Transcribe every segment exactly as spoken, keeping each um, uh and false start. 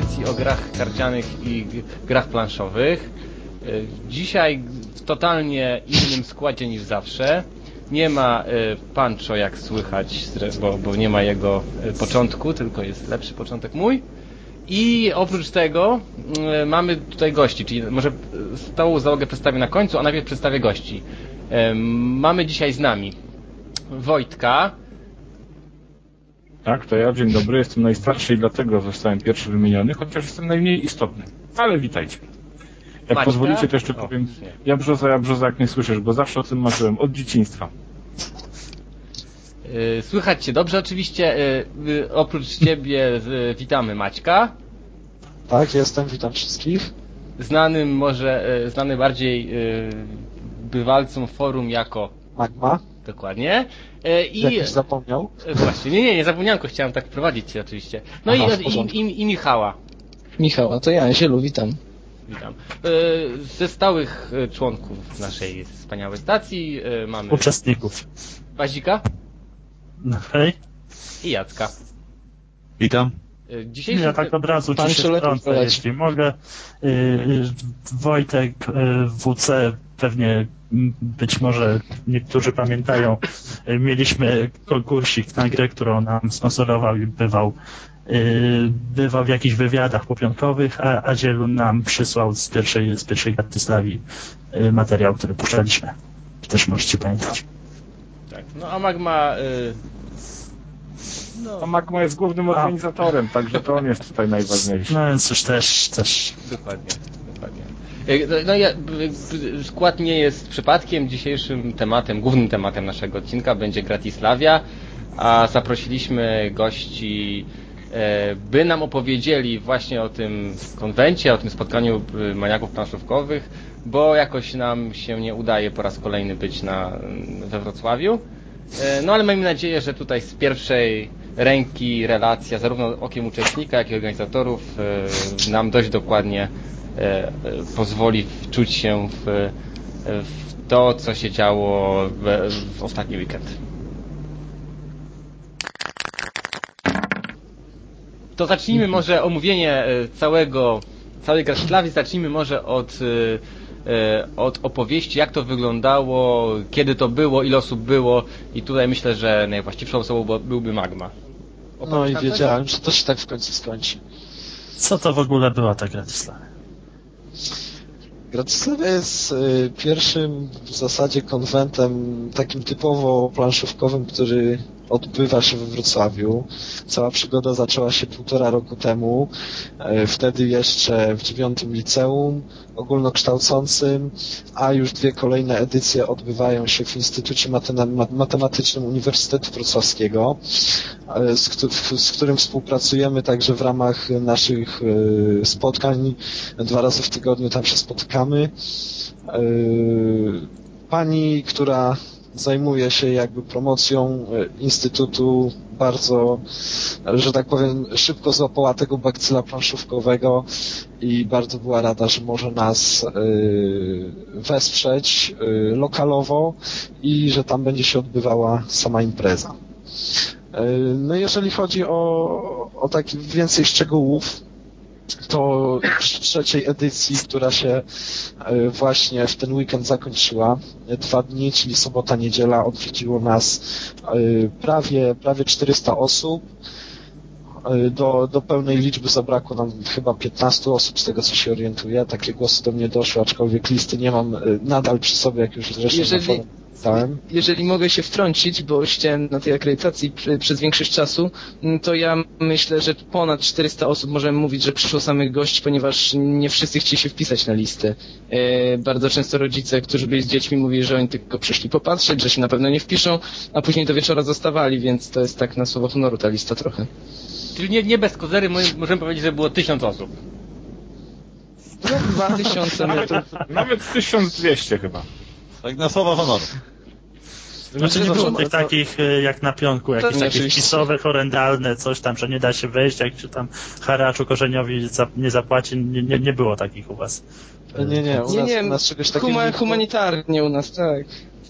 audycji o grach karcianych i grach planszowych. Dzisiaj w totalnie innym składzie niż zawsze. Nie ma Pancho, jak słychać, bo, bo nie ma jego początku, tylko jest lepszy początek mój. I oprócz tego mamy tutaj gości, czyli może stałą załogę przedstawię na końcu, a najpierw przedstawię gości. Mamy dzisiaj z nami Wojtka. Tak, to ja, dzień dobry, jestem najstarszy i dlatego zostałem pierwszy wymieniony, chociaż jestem najmniej istotny. Ale witajcie. Jak Maćka? pozwolicie, to jeszcze O, powiem nie. ja brzoza, ja brzoza, jak nie słyszysz, bo zawsze o tym marzyłem, od dzieciństwa. Słychać cię dobrze oczywiście. Oprócz ciebie witamy Maćka. Tak, jestem, witam wszystkich. Znanym może, znany bardziej bywalcom forum jako Magma. Dokładnie. I Jakiś zapomniał? Właśnie, nie, nie, nie zapomniałem, tylko chciałem tak wprowadzić cię oczywiście. No Aha, i, i, i, i Michała. Michała, to ja, Zielu, witam. Witam. Ze stałych członków naszej wspaniałej stacji mamy uczestników. Bazika. No, hej. I Jacka. Witam. Dzisiejszy... Ja tak od razu ci się wtrącę, jeśli mogę. Wojtek W C, pewnie być może niektórzy pamiętają, mieliśmy konkursik na grę, którą nam sponsorował i bywał bywał w jakichś wywiadach popiątkowych, a, a Zielu nam przysłał z pierwszej, z pierwszej Gatysławii materiał, który puszczaliśmy. Też możecie pamiętać. Tak, no a Magma... Y... No. A Magma jest głównym organizatorem, a. Także to on jest tutaj najważniejszy. No więc już też, też. Dokładnie, dokładnie. No ja, skład nie jest przypadkiem. Dzisiejszym tematem, głównym tematem naszego odcinka będzie Gratislavia, a zaprosiliśmy gości, by nam opowiedzieli właśnie o tym konwencie, o tym spotkaniu maniaków planszówkowych, bo jakoś nam się nie udaje po raz kolejny być na, we Wrocławiu. No ale mamy nadzieję, że tutaj z pierwszej ręki relacja zarówno okiem uczestnika, jak i organizatorów nam dość dokładnie pozwoli wczuć się w, w to, co się działo w, w ostatni weekend. To zacznijmy może omówienie całego, całej Gratislavii, zacznijmy może od, od opowieści, jak to wyglądało, kiedy to było, ile osób było i tutaj myślę, że najwłaściwszą osobą byłby Magma. Opowiedz no i wiedziałem, coś? że to się tak w końcu skończy. Co to w ogóle była ta Gratislavia? Gratislavia jest y, pierwszym w zasadzie konwentem takim typowo planszówkowym, który odbywa się we Wrocławiu. Cała przygoda zaczęła się półtora roku temu, y, wtedy jeszcze w dziewiątym liceum ogólnokształcącym, a już dwie kolejne edycje odbywają się w Instytucie Matematycznym Uniwersytetu Wrocławskiego, y, z, z którym współpracujemy także w ramach naszych y, spotkań. Dwa razy w tygodniu tam się spotykamy. Pani, która zajmuje się jakby promocją Instytutu, bardzo, że tak powiem, szybko złapała tego bakcyla planszówkowego i bardzo była rada, że może nas wesprzeć lokalowo i że tam będzie się odbywała sama impreza. No jeżeli chodzi o, o taki więcej szczegółów, to przy trzeciej edycji, która się właśnie w ten weekend zakończyła, dwa dni, czyli sobota, niedziela, odwiedziło nas prawie, prawie czterysta osób. Do, do pełnej liczby zabrakło nam chyba piętnaście osób, z tego co się orientuję. Takie głosy do mnie doszły, aczkolwiek listy nie mam nadal przy sobie, jak już zresztą jeżeli, na forum dałem. Jeżeli mogę się wtrącić, bo siedziałem na tej akredytacji przez większość czasu, to ja myślę, że ponad czterysta osób możemy mówić, że przyszło samych gości, ponieważ nie wszyscy chcieli się wpisać na listę. E, bardzo często rodzice, którzy byli z dziećmi, mówili, że oni tylko przyszli popatrzeć, że się na pewno nie wpiszą, a później do wieczora zostawali, więc to jest tak na słowo honoru ta lista trochę. Czyli nie, nie bez kozery możemy powiedzieć, że było tysiąc osób. No, dwa tysiące metrów. Nawet tysiąc dwieście chyba. Tak na słowo honoru. Znaczy nie było tych takich jak na pionku, jakieś takie wpisowe, horrendalne, coś tam, że nie da się wejść, jak się tam haraczu korzeniowi nie zapłaci, nie, nie, nie było takich u was. Nie, nie, u nas, nie, nie, u nas czegoś takiego huma, humanitarnie u nas, tak.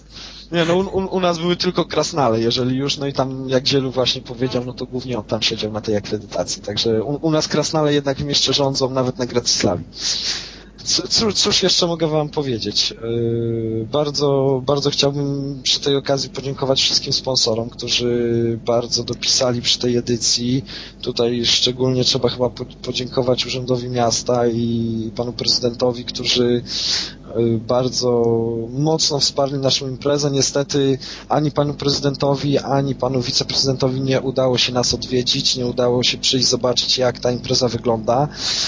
Nie, no u, u nas były tylko krasnale, jeżeli już, no i tam jak Zielu właśnie powiedział, no to głównie on tam siedział na tej akredytacji, także u, u nas krasnale jednak im jeszcze rządzą nawet na Gratislavii. Cóż, cóż jeszcze mogę wam powiedzieć? Yy, bardzo, bardzo chciałbym przy tej okazji podziękować wszystkim sponsorom, którzy bardzo dopisali przy tej edycji. Tutaj szczególnie trzeba chyba podziękować Urzędowi Miasta i panu prezydentowi, którzy bardzo mocno wsparli naszą imprezę. Niestety ani panu prezydentowi, ani panu wiceprezydentowi nie udało się nas odwiedzić, nie udało się przyjść zobaczyć, jak ta impreza wygląda.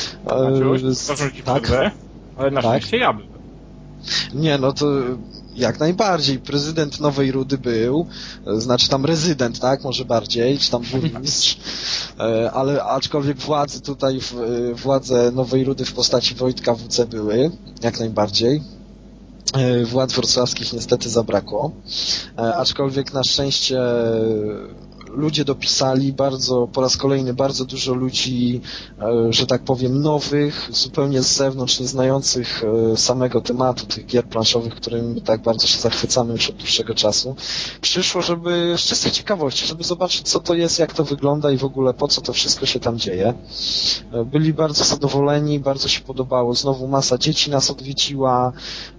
Maciuś, tak? Ale na tak? szczęście ja byłem. Nie, no to jak najbardziej. Prezydent Nowej Rudy był, znaczy tam rezydent, tak? Może bardziej, czy tam burmistrz. Ale aczkolwiek władze tutaj, władze Nowej Rudy w postaci Wojtka W C były, jak najbardziej. Władz wrocławskich niestety zabrakło. Aczkolwiek na szczęście ludzie dopisali bardzo, po raz kolejny bardzo dużo ludzi, że tak powiem, nowych, zupełnie z zewnątrz, nie znających samego tematu tych gier planszowych, którym tak bardzo się zachwycamy już od dłuższego czasu. Przyszło, żeby z czystej ciekawości, żeby zobaczyć, co to jest, jak to wygląda i w ogóle po co to wszystko się tam dzieje. Byli bardzo zadowoleni, bardzo się podobało. Znowu masa dzieci nas odwiedziła.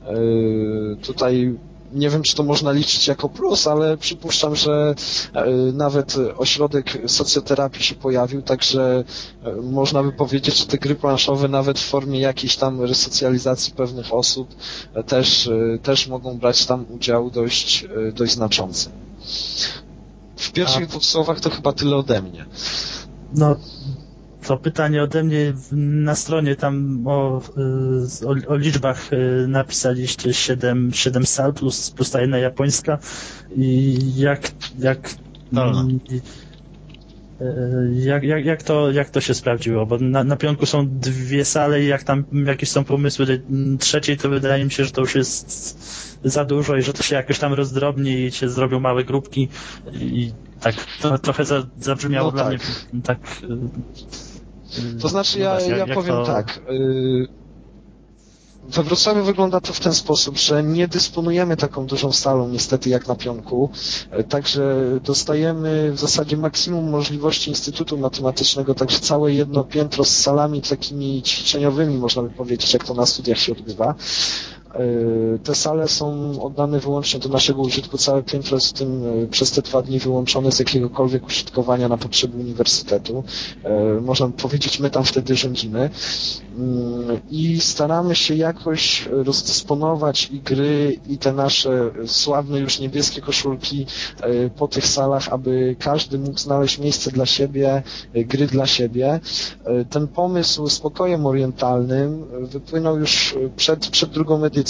Tutaj nie wiem, czy to można liczyć jako plus, ale przypuszczam, że nawet ośrodek socjoterapii się pojawił, także można by powiedzieć, że te gry planszowe nawet w formie jakiejś tam resocjalizacji pewnych osób też, też mogą brać tam udział dość, dość znaczący. W pierwszych A... dwóch słowach to chyba tyle ode mnie. No, to pytanie ode mnie na stronie tam o, o, o liczbach napisaliście siedem, siedem sal plus, plus ta jedna japońska i jak jak, no. jak, jak, jak, to, jak to się sprawdziło, bo na, na pionku są dwie sale i jak tam jakieś są pomysły trzeciej, to wydaje mi się, że to już jest za dużo i że to się jakoś tam rozdrobni i się zrobią małe grupki i tak to trochę za, zabrzmiało no dla tak. mnie tak. To znaczy ja, ja jak, jak powiem to... tak. We Wrocławiu wygląda to w ten sposób, że nie dysponujemy taką dużą salą niestety jak na pionku, także dostajemy w zasadzie maksimum możliwości Instytutu Matematycznego, także całe jedno piętro z salami takimi ćwiczeniowymi, można by powiedzieć, jak to na studiach się odbywa. Te sale są oddane wyłącznie do naszego użytku, całe piętro jest w tym przez te dwa dni wyłączone z jakiegokolwiek użytkowania na potrzeby uniwersytetu. Można powiedzieć, my tam wtedy rządzimy i staramy się jakoś rozdysponować i gry, i te nasze sławne już niebieskie koszulki po tych salach, aby każdy mógł znaleźć miejsce dla siebie, gry dla siebie. Ten pomysł z pokojem orientalnym wypłynął już przed, przed drugą edycją.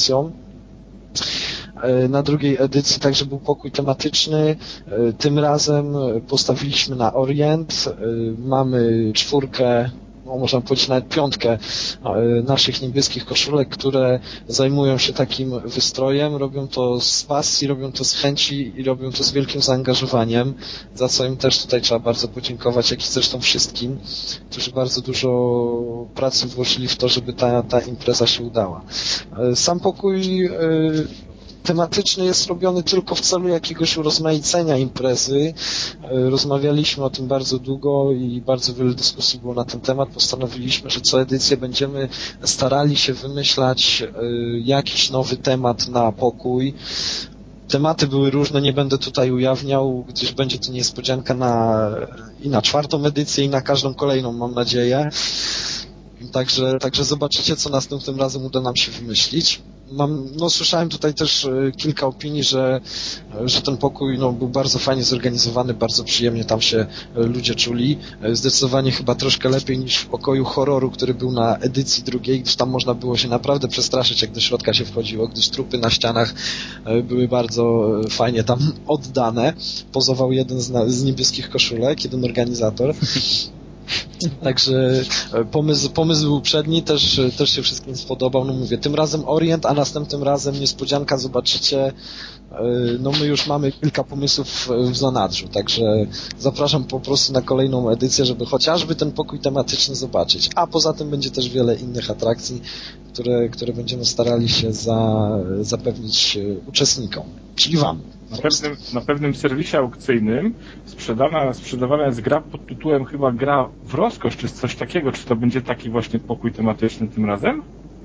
Na drugiej edycji także był pokój tematyczny. Tym razem postawiliśmy na Orient. Mamy czwórkę, no można powiedzieć nawet piątkę naszych niebieskich koszulek, które zajmują się takim wystrojem. Robią to z pasji, robią to z chęci i robią to z wielkim zaangażowaniem, za co im też tutaj trzeba bardzo podziękować, jak i zresztą wszystkim, którzy bardzo dużo pracy włożyli w to, żeby ta, ta impreza się udała. Sam pokój tematyczny jest robiony tylko w celu jakiegoś urozmaicenia imprezy. Rozmawialiśmy o tym bardzo długo i bardzo wiele dyskusji było na ten temat. Postanowiliśmy, że co edycję będziemy starali się wymyślać jakiś nowy temat na pokój. Tematy były różne, nie będę tutaj ujawniał, gdyż będzie to niespodzianka na, i na czwartą edycję, i na każdą kolejną, mam nadzieję. Także, także zobaczycie, co następnym razem uda nam się wymyślić. Mam, no słyszałem tutaj też kilka opinii, że, że ten pokój no, był bardzo fajnie zorganizowany, bardzo przyjemnie tam się ludzie czuli. Zdecydowanie chyba troszkę lepiej niż w pokoju horroru, który był na edycji drugiej, gdyż tam można było się naprawdę przestraszyć, jak do środka się wchodziło, gdyż trupy na ścianach były bardzo fajnie tam oddane. Pozował jeden z, z niebieskich koszulek, jeden organizator. Także pomysł, pomysł był przedni, też, też się wszystkim spodobał. No mówię, tym razem Orient, a następnym razem niespodzianka, zobaczycie. No my już mamy kilka pomysłów w zanadrzu, także zapraszam po prostu na kolejną edycję, żeby chociażby ten pokój tematyczny zobaczyć. A poza tym będzie też wiele innych atrakcji, które, które będziemy starali się za, zapewnić uczestnikom, czyli wam. Na pewnym, na pewnym serwisie aukcyjnym sprzedana, sprzedawana jest gra pod tytułem chyba gra w rozkosz, czy coś takiego. Czy to będzie taki właśnie pokój tematyczny tym razem?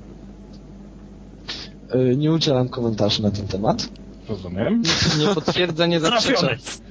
Nie udzielam komentarzy na ten temat. Rozumiem. Nie potwierdza, nie zaprzecza.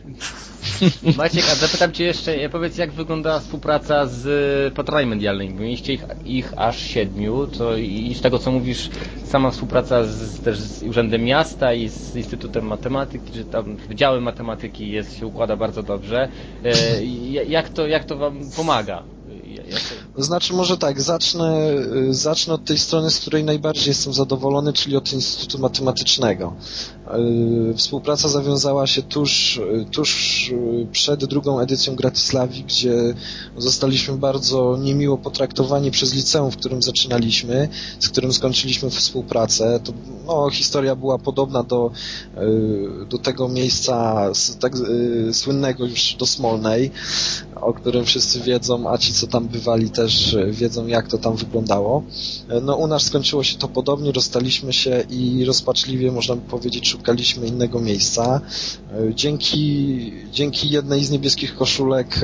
Maciek, a zapytam Cię jeszcze, powiedz, jak wygląda współpraca z patronami medialnymi, bo mieliście ich, ich aż siedmiu, to i z tego co mówisz, sama współpraca z, też z Urzędem Miasta i z Instytutem Matematyki, czy tam Wydziałem Matematyki jest, się układa bardzo dobrze. E, jak to, jak to Wam pomaga? To znaczy może tak, zacznę, zacznę od tej strony, z której najbardziej jestem zadowolony, czyli od Instytutu Matematycznego. Współpraca zawiązała się tuż, tuż przed drugą edycją Gratislawii, gdzie zostaliśmy bardzo niemiło potraktowani przez liceum, w którym zaczynaliśmy, z którym skończyliśmy współpracę. To, no, historia była podobna do, do tego miejsca tak słynnego już do Smolnej, o którym wszyscy wiedzą, a ci co tam bywali też wiedzą, jak to tam wyglądało. No u nas skończyło się to podobnie, rozstaliśmy się i rozpaczliwie, można by powiedzieć, szukaliśmy innego miejsca. Dzięki, dzięki jednej z niebieskich koszulek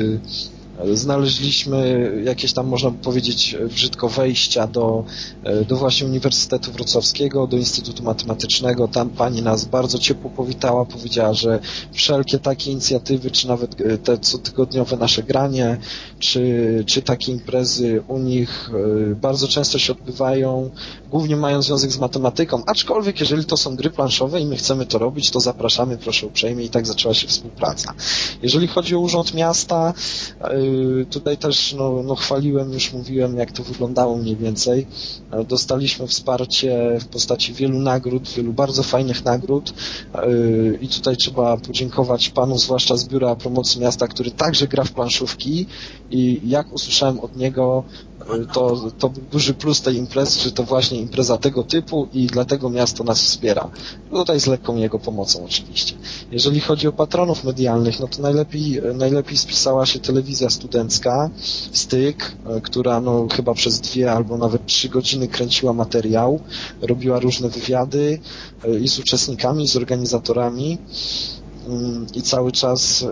znaleźliśmy jakieś tam, można by powiedzieć, brzydko wejścia do, do właśnie Uniwersytetu Wrocławskiego, do Instytutu Matematycznego. Tam pani nas bardzo ciepło powitała, powiedziała, że wszelkie takie inicjatywy, czy nawet te cotygodniowe nasze granie, czy, czy takie imprezy u nich bardzo często się odbywają, głównie mają związek z matematyką, aczkolwiek jeżeli to są gry planszowe i my chcemy to robić, to zapraszamy, proszę uprzejmie, i tak zaczęła się współpraca. Jeżeli chodzi o Urząd Miasta, tutaj też no, no chwaliłem, już mówiłem, jak to wyglądało mniej więcej. Dostaliśmy wsparcie w postaci wielu nagród, wielu bardzo fajnych nagród i tutaj trzeba podziękować panu, zwłaszcza z Biura Promocji Miasta, który także gra w planszówki, i jak usłyszałem od niego, to, to był duży plus tej imprezy, że to właśnie impreza tego typu i dlatego miasto nas wspiera. Tutaj z lekką jego pomocą oczywiście. Jeżeli chodzi o patronów medialnych, no to najlepiej, najlepiej spisała się telewizja studencka, Styk, która no chyba przez dwie albo nawet trzy godziny kręciła materiał, robiła różne wywiady i z uczestnikami, i z organizatorami i cały czas,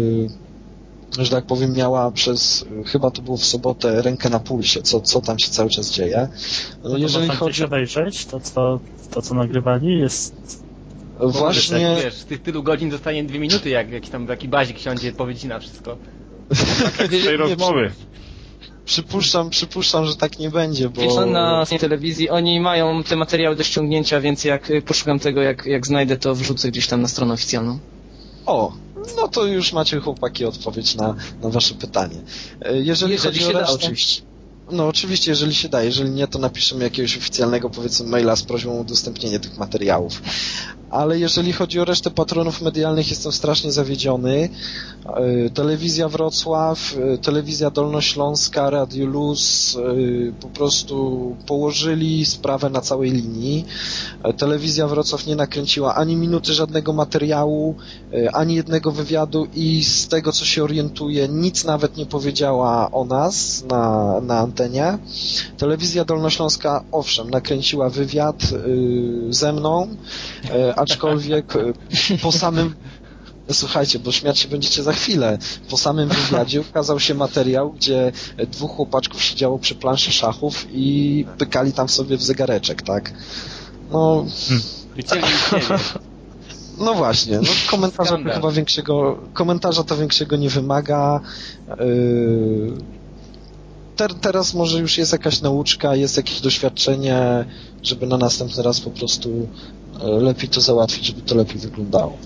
że tak powiem, miała przez, chyba to było w sobotę, rękę na pulsie, co, co tam się cały czas dzieje. No jeżeli można chodzi o obejrzeć, to co, to co nagrywali jest... Właśnie... Tak, wiesz, z tych tylu godzin zostanie dwie minuty, jak jakiś tam taki bazik siądzie, powie ci na wszystko. Tak z tej rozmowy. Przypuszczam, przypuszczam, że tak nie będzie, bo... Wiesz, na telewizji oni mają te materiały do ściągnięcia, więc jak poszukam tego, jak, jak znajdę, to wrzucę gdzieś tam na stronę oficjalną. O, no to już macie, chłopaki, odpowiedź na, na wasze pytanie. Jeżeli, jeżeli chodzi się o resztę, da, oczywiście. No oczywiście, jeżeli się da, jeżeli nie, to napiszemy jakiegoś oficjalnego, powiedzmy, maila z prośbą o udostępnienie tych materiałów. Ale jeżeli chodzi o resztę patronów medialnych, jestem strasznie zawiedziony. Telewizja Wrocław, Telewizja Dolnośląska, Radio Luz po prostu położyli sprawę na całej linii. Telewizja Wrocław nie nakręciła ani minuty żadnego materiału, ani jednego wywiadu i z tego, co się orientuję, nic nawet nie powiedziała o nas na, na antenie. Telewizja Dolnośląska, owszem, nakręciła wywiad ze mną, aczkolwiek po samym... Słuchajcie, bo śmiać się będziecie za chwilę. Po samym wywiadzie ukazał się materiał, gdzie dwóch chłopaczków siedziało przy planszy szachów i pykali tam sobie w zegareczek, tak? No... Wycięli z siebie. No właśnie, no komentarza to chyba większego, komentarza to większego nie wymaga. Yy... Ter, teraz może już jest jakaś nauczka, jest jakieś doświadczenie, żeby na następny raz po prostu lepiej to załatwić, żeby to lepiej wyglądało.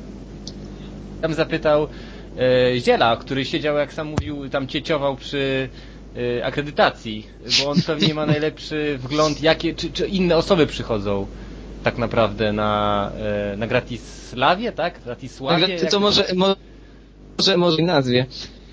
Tam zapytał e, Ziela, który siedział, jak sam mówił, tam cieciował przy e, akredytacji, bo on pewnie ma najlepszy wgląd, jakie, czy, czy inne osoby przychodzą tak naprawdę na, e, na Gratislawie, tak? Gratisławie? To może, może, może nazwie.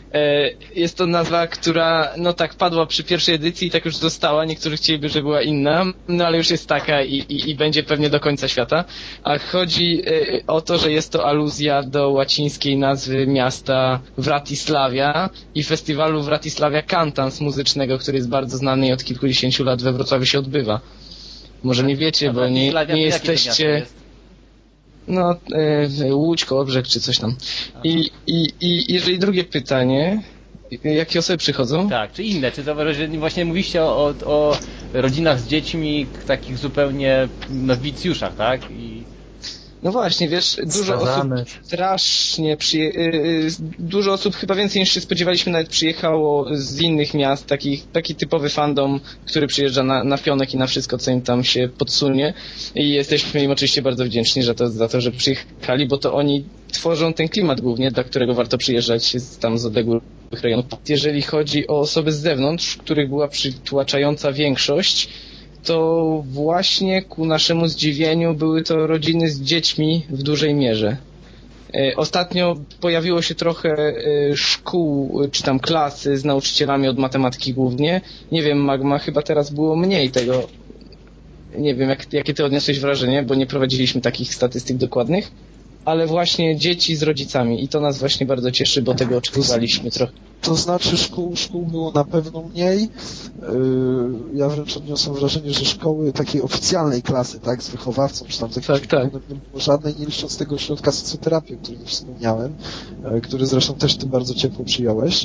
Jest to nazwa, która no tak padła przy pierwszej edycji i tak już została. Niektórzy chcieliby, żeby była inna, no ale już jest taka i, i, i będzie pewnie do końca świata. A chodzi o to, że jest to aluzja do łacińskiej nazwy miasta Wratysławia i festiwalu Wratysławia Cantans muzycznego, który jest bardzo znany i od kilkudziesięciu lat we Wrocławiu się odbywa. Może nie wiecie, bo nie, nie jesteście... No, e, Łódź, Kołobrzeg czy coś tam. I, i, I jeżeli drugie pytanie, jakie osoby przychodzą? Tak, czy inne, czy zauważyłeś, że właśnie mówiliście o, o, o rodzinach z dziećmi, takich zupełnie nowicjuszach, tak? I... No właśnie, wiesz, dużo osób strasznie przyje... dużo osób, chyba więcej niż się spodziewaliśmy, nawet przyjechało z innych miast, taki, taki typowy fandom, który przyjeżdża na, na pionek i na wszystko, co im tam się podsunie i jesteśmy im oczywiście bardzo wdzięczni za to, za to, że przyjechali, bo to oni tworzą ten klimat głównie, dla którego warto przyjeżdżać tam z odległych rejonów. Jeżeli chodzi o osoby z zewnątrz, których była przytłaczająca większość, to właśnie ku naszemu zdziwieniu były to rodziny z dziećmi w dużej mierze. Ostatnio pojawiło się trochę szkół, czy tam klasy z nauczycielami od matematyki głównie. Nie wiem, Magma, chyba teraz było mniej tego. Nie wiem, jak, jakie ty odniosłeś wrażenie, bo nie prowadziliśmy takich statystyk dokładnych. Ale właśnie dzieci z rodzicami i to nas właśnie bardzo cieszy, bo tego oczekiwaliśmy trochę. To znaczy szkół, szkół było na pewno mniej. Ja wręcz odniosłem wrażenie, że szkoły takiej oficjalnej klasy, tak, z wychowawcą, czy tam tak, tak. nie było żadnej, nie licząc tego ośrodka socjoterapii, o którym wspomniałem, który zresztą też ty bardzo ciepło przyjąłeś.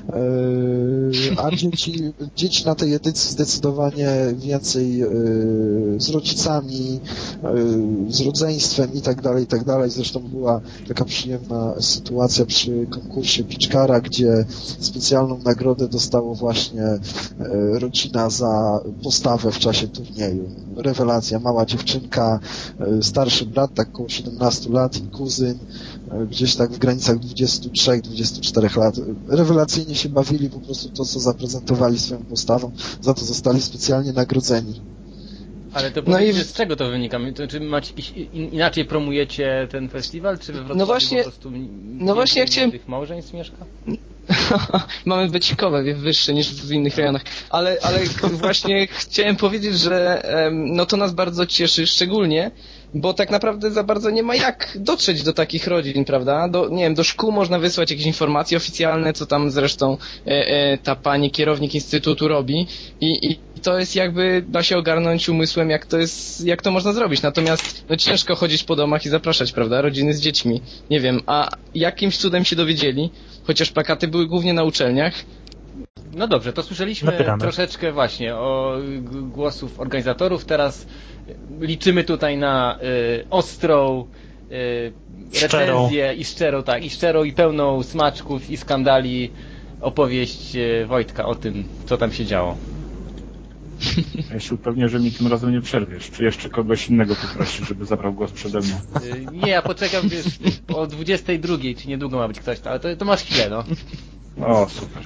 A dzieci, dzieci na tej edycji zdecydowanie więcej z rodzicami, z rodzeństwem i tak dalej, i tak dalej. Zresztą była taka przyjemna sytuacja przy konkursie Piczkara, gdzie specjalną nagrodę dostało właśnie rodzina za postawę w czasie turnieju. Rewelacja, mała dziewczynka, starszy brat, tak około siedemnastu lat i kuzyn, gdzieś tak w granicach dwudziestu trzech do dwudziestu czterech lat. Rewelacyjnie się bawili, po prostu to, co zaprezentowali swoją postawą, za to zostali specjalnie nagrodzeni. Ale to no i z czego to wynika? To, czy macie jakiś, inaczej promujecie ten festiwal, czy we Wrocławiu no właśnie, po prostu no właśnie ja chciałem... tych małżeństw mieszka? Mamy becikowe wyższe niż w innych rejonach, ale, ale właśnie chciałem powiedzieć, że no to nas bardzo cieszy szczególnie, bo tak naprawdę za bardzo nie ma jak dotrzeć do takich rodzin, prawda? Do, nie wiem, do szkół można wysłać jakieś informacje oficjalne, co tam zresztą e, e, ta pani kierownik instytutu robi i, i to jest jakby, da się ogarnąć umysłem, jak to jest, jak to można zrobić. Natomiast no ciężko chodzić po domach i zapraszać, prawda? Rodziny z dziećmi. Nie wiem, a jakimś cudem się dowiedzieli, chociaż plakaty były głównie na uczelniach. No dobrze, to słyszeliśmy Napieramy. troszeczkę właśnie o głosów organizatorów. Teraz liczymy tutaj na y, ostrą y, recenzję i szczerą, tak, i szczerą i pełną smaczków i skandali opowieść y, Wojtka o tym, co tam się działo. Ja się upewnię, że mi tym razem nie przerwiesz. Czy jeszcze kogoś innego poprosisz, żeby zabrał głos przede mną? Y, nie, ja poczekam, wiesz, o dwudziestej drugiej, czy niedługo ma być ktoś, ale to, to masz chwilę, no. O, super.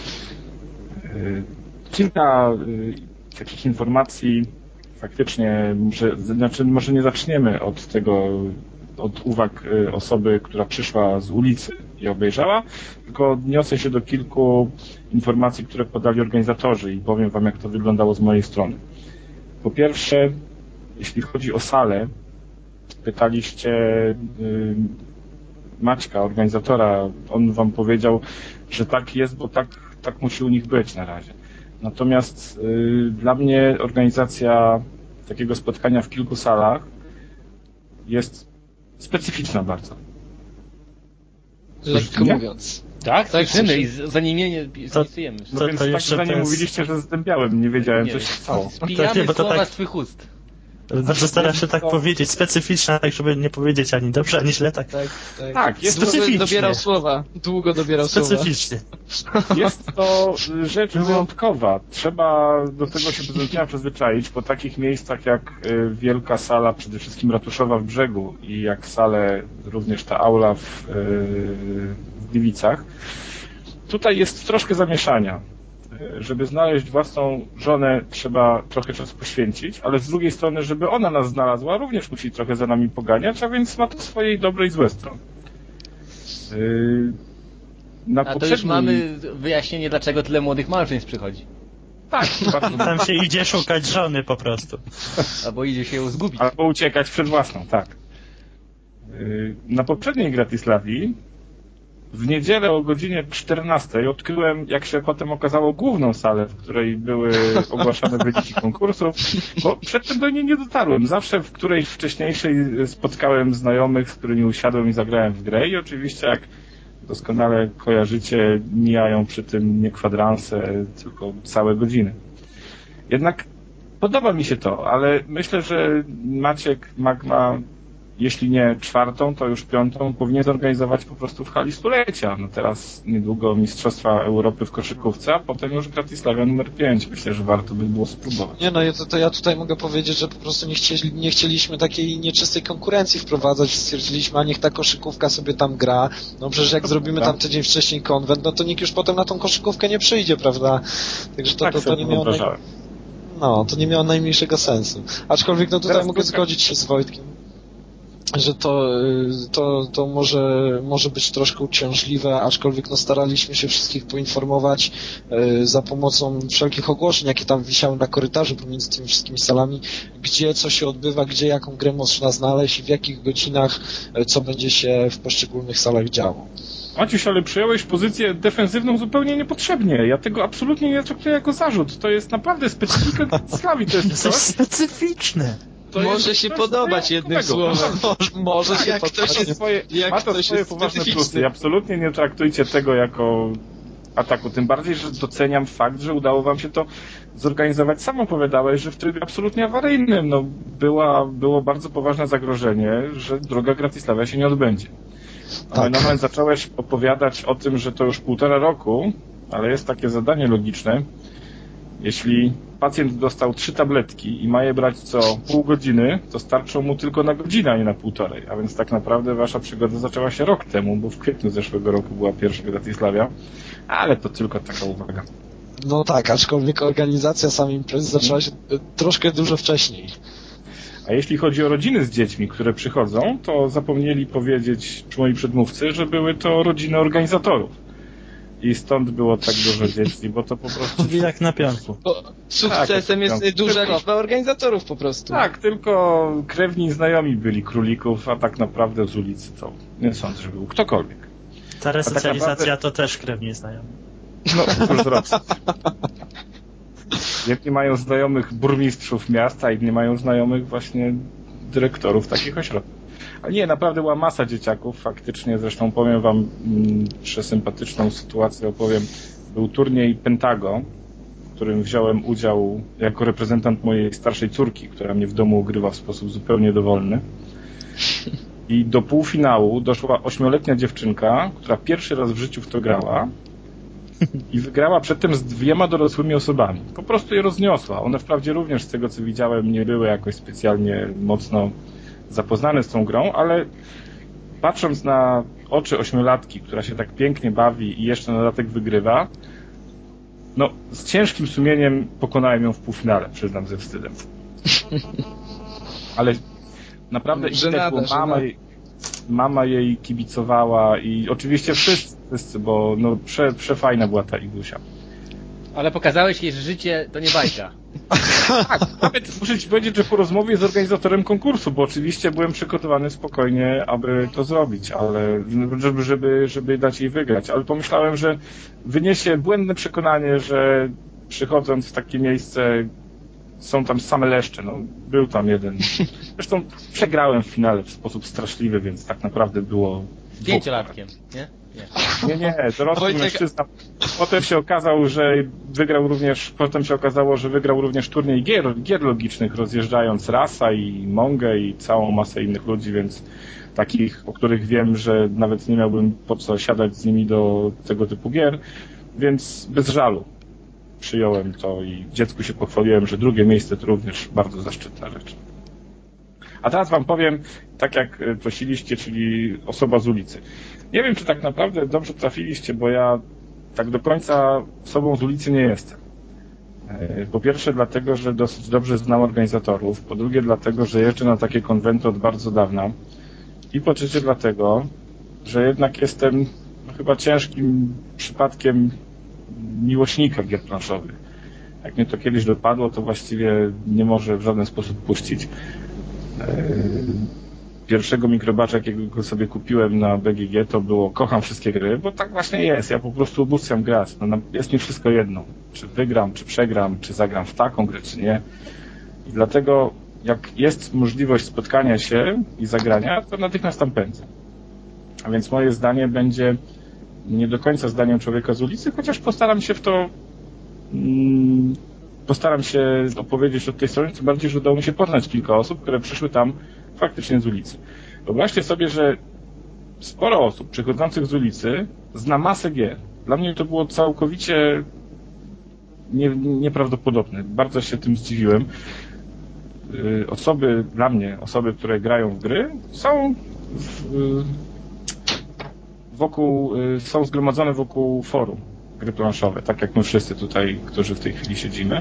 Kilka takich informacji faktycznie, że, znaczy może nie zaczniemy od tego, od uwag osoby, która przyszła z ulicy i obejrzała, tylko odniosę się do kilku informacji, które podali organizatorzy i powiem wam, jak to wyglądało z mojej strony. Po pierwsze, jeśli chodzi o salę, pytaliście Maćka, organizatora, on wam powiedział, że tak jest, bo tak, tak musi u nich być na razie. Natomiast y, dla mnie organizacja takiego spotkania w kilku salach jest specyficzna bardzo. Lekko mówiąc. Tak, tak, słyszymy i za nimi nie spisujemy. No to, więc to tak zanim jest... mówiliście, że zdębiałem, nie wiedziałem, nie co się stało. Spijamy to nie, bo to słowa tak... z twych ust. Bardzo staram się tak to... powiedzieć, specyficzna, tak żeby nie powiedzieć ani dobrze, ani źle, tak. Tak, tak. tak jest specyficznie. Dobierał słowa, długo dobierał specyficznie. słowa. Jest to rzecz wyjątkowa. Trzeba do tego się przyzwyczaić, przyzwyczaić, po takich miejscach jak wielka sala, przede wszystkim ratuszowa w Brzegu i jak sale, również ta aula w, w Gliwicach. Tutaj jest troszkę zamieszania. Żeby znaleźć własną żonę, trzeba trochę czasu poświęcić, ale z drugiej strony, żeby ona nas znalazła, również musi trochę za nami poganiać, a więc ma to swoje dobre i złe strony. na A to poprzedniej... już mamy wyjaśnienie, dlaczego tyle młodych małżeństw przychodzi. Tak, bardzo... Tam się idzie szukać żony po prostu. Albo idzie się ją zgubić. Albo uciekać przed własną, tak. Yy, Na poprzedniej Gratislavii w niedzielę o godzinie czternastej odkryłem, jak się potem okazało, główną salę, w której były ogłaszane wyniki konkursów, bo przedtem do niej nie dotarłem. Zawsze w którejś wcześniejszej spotkałem znajomych, z którymi usiadłem i zagrałem w grę i oczywiście, jak doskonale kojarzycie, mijają przy tym nie kwadranse, tylko całe godziny. Jednak podoba mi się to, ale myślę, że Maciek Magma, jeśli nie czwartą, to już piątą, powinien zorganizować po prostu w hali stulecia. No teraz niedługo Mistrzostwa Europy w koszykówce, a potem już Gratislavia numer pięć. Myślę, że warto by było spróbować. Nie no, to, to ja tutaj mogę powiedzieć, że po prostu nie, chcieli, nie chcieliśmy takiej nieczystej konkurencji wprowadzać. Stwierdziliśmy, a niech ta koszykówka sobie tam gra. No przecież jak To zrobimy prawda. tam tydzień wcześniej konwent, no to nikt już potem na tą koszykówkę nie przyjdzie, prawda? Także to, Tak to, to sobie nie miało... Naj... wyobrażałem. No, to nie miało najmniejszego sensu. Aczkolwiek no tutaj Teraz mogę tylko- zgodzić się z Wojtkiem, że to, y, to, to może, może być troszkę uciążliwe, aczkolwiek no staraliśmy się wszystkich poinformować y, za pomocą wszelkich ogłoszeń, jakie tam wisiały na korytarzu pomiędzy tymi wszystkimi salami, gdzie co się odbywa, gdzie jaką grę można znaleźć i w jakich godzinach y, co będzie się w poszczególnych salach działo. Maciuś, ale przyjąłeś pozycję defensywną zupełnie niepotrzebnie. Ja tego absolutnie nie traktuję jako zarzut. To jest naprawdę specyfika Gratislavii. To jest Jesteś coś, specyficzny. to Może jest się coś podobać jednym wyjątkowego. słowem. Może, może się Jak podobać. ktoś Ma to jest- swoje, jak ma to ktoś swoje jest poważne specyficzny. plusy i absolutnie nie traktujcie tego jako ataku. Tym bardziej, że doceniam fakt, że udało wam się to zorganizować. Sam opowiadałeś, że w trybie absolutnie awaryjnym no, była, było bardzo poważne zagrożenie, że droga Gratislavia się nie odbędzie. Tak. Ale na moment zacząłeś opowiadać o tym, że to już półtora roku, ale jest takie zadanie logiczne. Jeśli pacjent dostał trzy tabletki i ma je brać co pół godziny, to starczą mu tylko na godzinę, a nie na półtorej. A więc tak naprawdę wasza przygoda zaczęła się rok temu, bo w kwietniu zeszłego roku była pierwsza Gratislavia, ale to tylko taka uwaga. No tak, aczkolwiek organizacja samej imprezy zaczęła się y, troszkę dużo wcześniej. A jeśli chodzi o rodziny z dziećmi, które przychodzą, to zapomnieli powiedzieć moi przedmówcy, że były to rodziny organizatorów. I stąd było tak dużo dzieci, bo to po prostu... Czyli jak na piątku. Bo sukcesem Tak, jest tak. duża Tylko- liczba organizatorów po prostu. Tak, tylko krewni i znajomi byli królików, a tak naprawdę z ulicy to nie sądzę, że był ktokolwiek. Ta resocjalizacja naprawdę- to też krewni znajomi. No, cóż zrobić. Jedni mają znajomych burmistrzów miasta, inni mają znajomych właśnie dyrektorów takich ośrodków. Ale nie, naprawdę była masa dzieciaków, faktycznie, zresztą powiem wam mm, przesympatyczną sytuację, opowiem. Był turniej Pentago, w którym wziąłem udział jako reprezentant mojej starszej córki, która mnie w domu ugrywa w sposób zupełnie dowolny. I do półfinału doszła ośmioletnia dziewczynka, która pierwszy raz w życiu w to grała i wygrała przedtem z dwiema dorosłymi osobami. Po prostu je rozniosła. One wprawdzie również, z tego co widziałem, nie były jakoś specjalnie mocno zapoznane z tą grą, ale patrząc na oczy ośmiolatki, która się tak pięknie bawi i jeszcze na dodatek wygrywa, no z ciężkim sumieniem pokonałem ją w półfinale, przyznam ze wstydem. Ale naprawdę i Żenada, też, bo mama żenada. jej, mama jej kibicowała i oczywiście wszyscy, wszyscy bo no prze, przefajna była ta Igusia. Ale pokazałeś jej, że życie to nie bajka. Tak, nawet muszę ci powiedzieć, że po rozmowie z organizatorem konkursu, bo oczywiście byłem przygotowany spokojnie, aby to zrobić, ale żeby, żeby, żeby dać jej wygrać, ale pomyślałem, że wyniesie błędne przekonanie, że przychodząc w takie miejsce są tam same leszcze, no był tam jeden. Zresztą przegrałem w finale w sposób straszliwy, więc tak naprawdę było Z pięciolatkiem, nie? Nie. Nie, nie, dorosły Wojtek- mężczyzna. Potem się okazał, że wygrał również, potem się okazało, że wygrał również turniej gier, gier logicznych, rozjeżdżając Rasa i Mongę i całą masę innych ludzi, więc takich, o których wiem, że nawet nie miałbym po co siadać z nimi do tego typu gier, więc bez żalu przyjąłem to i dziecku się pochwaliłem, że drugie miejsce to również bardzo zaszczytna rzecz. A teraz wam powiem, tak jak prosiliście, czyli osoba z ulicy. Nie wiem, czy tak naprawdę dobrze trafiliście, bo ja tak do końca osobą z ulicy nie jestem. Po pierwsze dlatego, że dosyć dobrze znam organizatorów, po drugie dlatego, że jeżdżę na takie konwenty od bardzo dawna i po trzecie dlatego, że jednak jestem chyba ciężkim przypadkiem miłośnika gier planszowych. Jak mnie to kiedyś dopadło, to właściwie nie może w żaden sposób puścić. Pierwszego mikrobacza, jakiego sobie kupiłem na B G G, to było kocham wszystkie gry, bo tak właśnie jest. Ja po prostu ubóstwiam grać. No, jest mi wszystko jedno. Czy wygram, czy przegram, czy zagram w taką grę, czy nie. I dlatego jak jest możliwość spotkania się i zagrania, to natychmiast tam pędzę. A więc moje zdanie będzie nie do końca zdaniem człowieka z ulicy, chociaż postaram się w to mm, postaram się opowiedzieć od tej strony, co bardziej, że udało mi się poznać kilka osób, które przyszły tam faktycznie z ulicy. Wyobraźcie sobie, że sporo osób przychodzących z ulicy zna masę gier. Dla mnie to było całkowicie nie, nieprawdopodobne. Bardzo się tym zdziwiłem. Osoby, dla mnie, osoby, które grają w gry, są w, wokół, są zgromadzone wokół forum gry planszowe, tak jak my wszyscy tutaj, którzy w tej chwili siedzimy.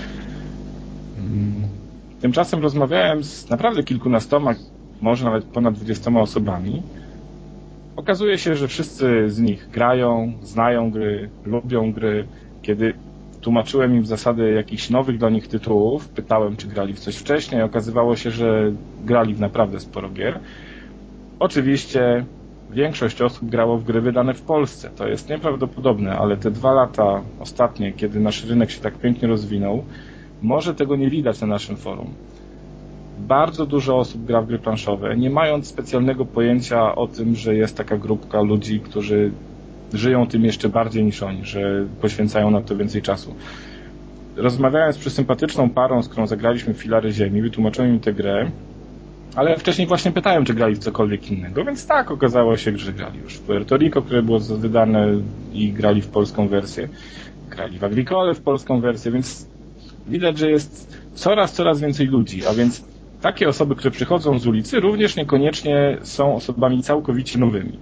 Tymczasem rozmawiałem z naprawdę kilkunastoma, może nawet ponad dwudziestoma osobami. Okazuje się, że wszyscy z nich grają, znają gry, lubią gry. Kiedy tłumaczyłem im zasady jakichś nowych dla nich tytułów, pytałem, czy grali w coś wcześniej, okazywało się, że grali w naprawdę sporo gier. Oczywiście większość osób grało w gry wydane w Polsce. To jest nieprawdopodobne, ale te dwa lata ostatnie, kiedy nasz rynek się tak pięknie rozwinął, może tego nie widać na naszym forum. Bardzo dużo osób gra w gry planszowe, nie mając specjalnego pojęcia o tym, że jest taka grupka ludzi, którzy żyją tym jeszcze bardziej niż oni, że poświęcają na to więcej czasu. Rozmawiałem z przesympatyczną parą, z którą zagraliśmy w Filary Ziemi, wytłumaczyłem im tę grę, ale wcześniej właśnie pytałem, czy grali w cokolwiek innego, więc tak, okazało się, że grali już w Puerto Rico, które było wydane i grali w polską wersję. Grali w Agricole w polską wersję, więc widać, że jest coraz, coraz więcej ludzi, a więc takie osoby, które przychodzą z ulicy, również niekoniecznie są osobami całkowicie nowymi.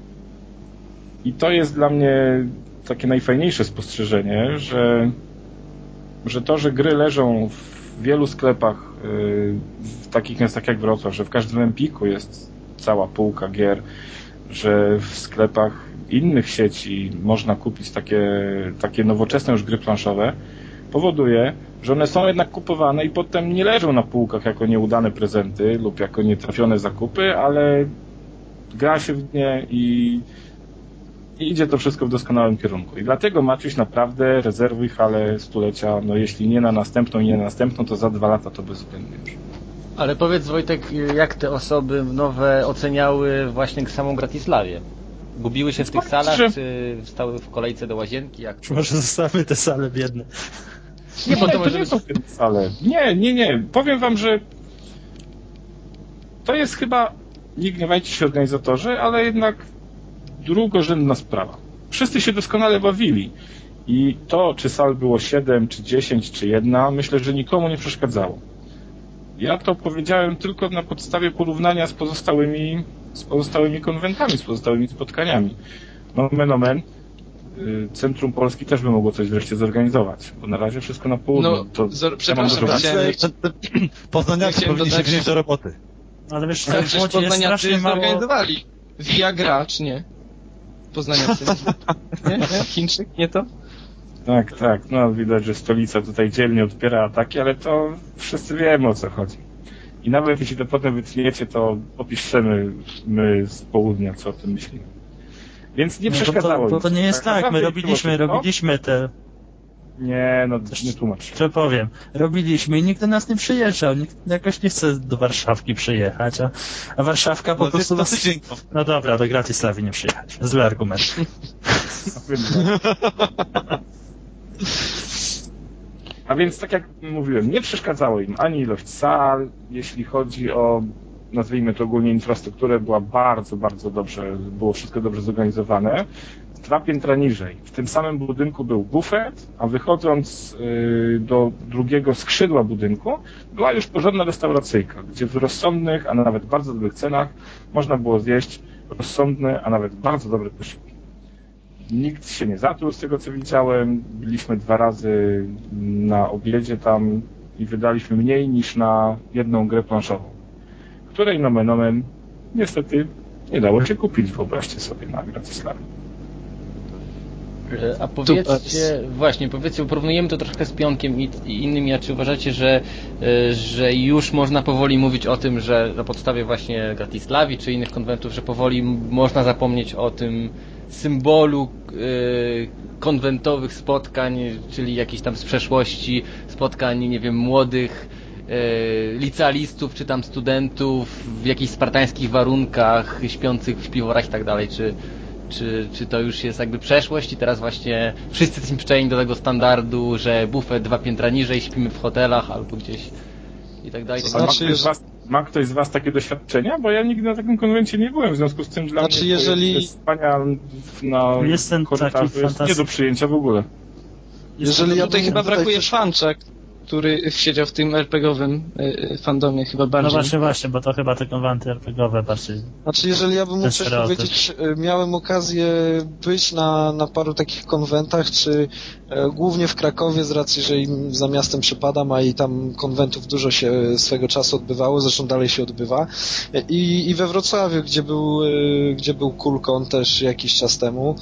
I to jest dla mnie takie najfajniejsze spostrzeżenie, że, że to, że gry leżą w wielu sklepach, w takich miastach jak Wrocław, że w każdym Empiku jest cała półka gier, że w sklepach innych sieci można kupić takie, takie nowoczesne już gry planszowe, powoduje, że one są jednak kupowane i potem nie leżą na półkach jako nieudane prezenty lub jako nietrafione zakupy, ale gra się w nie i, i idzie to wszystko w doskonałym kierunku. I dlatego, Maciuś, naprawdę rezerwuj halę stulecia, no jeśli nie na następną i nie na następną, to za dwa lata to bezwzględnie już. Ale powiedz, Wojtek, jak te osoby nowe oceniały właśnie samą Gratislawię? Gubiły się w tych salach, że... czy stały w kolejce do łazienki? Jak to... Może zostawmy te sale biedne. Nie, bo to, to nie są biedne sale. Nie, nie, nie. Powiem wam, że to jest chyba, nie gniewajcie się organizatorzy, ale jednak drugorzędna sprawa. Wszyscy się doskonale bawili. I to, czy sal było siedem, czy dziesięć, czy jedna, myślę, że nikomu nie przeszkadzało. Ja to powiedziałem tylko na podstawie porównania z pozostałymi, z pozostałymi konwentami, z pozostałymi spotkaniami. Nomen omen, Centrum Polski też by mogło coś wreszcie zorganizować, bo na razie wszystko na południu. No, to zor- przepraszam, ja chciałem... Poznaniacy powinni się wziąć do roboty. Ale wiesz, Tak, przecież jest Poznaniacy strasznie mało... zorganizowali. Via Gracz, nie? Poznaniacy. Nie? Nie? Chińczyk? Nie to? Tak, tak. No widać, że stolica tutaj dzielnie odpiera ataki, ale to wszyscy wiemy, o co chodzi. I nawet jeśli to potem wytniecie, to opiszemy my z południa, co o tym myślimy. Więc nie No przeszkadzało. To, to, to nie jest tak, tak. My robiliśmy, robiliśmy te... Nie, no nie tłumacz. Co powiem, robiliśmy i nikt do nas nie przyjeżdżał, nikt jakoś nie chce do Warszawki przyjechać, a, a Warszawka po no, prostu... To tydzień. No dobra, do Gratisławi nie przyjechać. Zły argument. A więc tak jak mówiłem, nie przeszkadzało im ani ilość sal, jeśli chodzi o, nazwijmy to ogólnie infrastrukturę, była bardzo, bardzo dobrze, było wszystko dobrze zorganizowane. Dwa piętra niżej. W tym samym budynku był bufet, a wychodząc yy, do drugiego skrzydła budynku była już porządna restauracyjka, gdzie w rozsądnych, a nawet bardzo dobrych cenach można było zjeść rozsądne, a nawet bardzo dobre posiłki. Nikt się nie zatruł z tego, co widziałem. Byliśmy dwa razy na obiedzie tam i wydaliśmy mniej niż na jedną grę planszową, której nomen omen niestety nie dało się kupić, wyobraźcie sobie, na Gratisławie. A powiedzcie, właśnie, powiedzcie, porównujemy to troszkę z Pionkiem i, i innymi, a czy uważacie, że, że już można powoli mówić o tym, że na podstawie właśnie Gratislavii czy innych konwentów, że powoli można zapomnieć o tym symbolu y, konwentowych spotkań, czyli jakichś tam z przeszłości spotkań, nie wiem, młodych y, licealistów czy tam studentów w jakichś spartańskich warunkach, śpiących w śpiworach i tak dalej, czy Czy, czy to już jest jakby przeszłość i teraz właśnie wszyscy jesteśmy przyzwyczajeni do tego standardu, że bufet dwa piętra niżej, śpimy w hotelach albo gdzieś i tak dalej. To znaczy, ma, ktoś z was, ma ktoś z was takie doświadczenia? Bo ja nigdy na takim konwencie nie byłem, w związku z tym dla znaczy, mnie jeżeli... to jest spania na Jestem korytarzu taki jest nie do przyjęcia w ogóle. Jeżeli ja tutaj chyba tutaj brakuje też... Fanczak, który siedział w tym er pe gie owym y, fandomie chyba bardziej. No właśnie, właśnie, bo to chyba te konwenty er pe gie owe bardziej. Znaczy, jeżeli ja bym mógł coś stereotyp. powiedzieć, miałem okazję być na, na paru takich konwentach, czy e, głównie w Krakowie, z racji, że im za miastem przypadam, a i tam konwentów dużo się swego czasu odbywało, zresztą dalej się odbywa. I, i we Wrocławiu, gdzie był, e, gdzie był Kulkon też jakiś czas temu.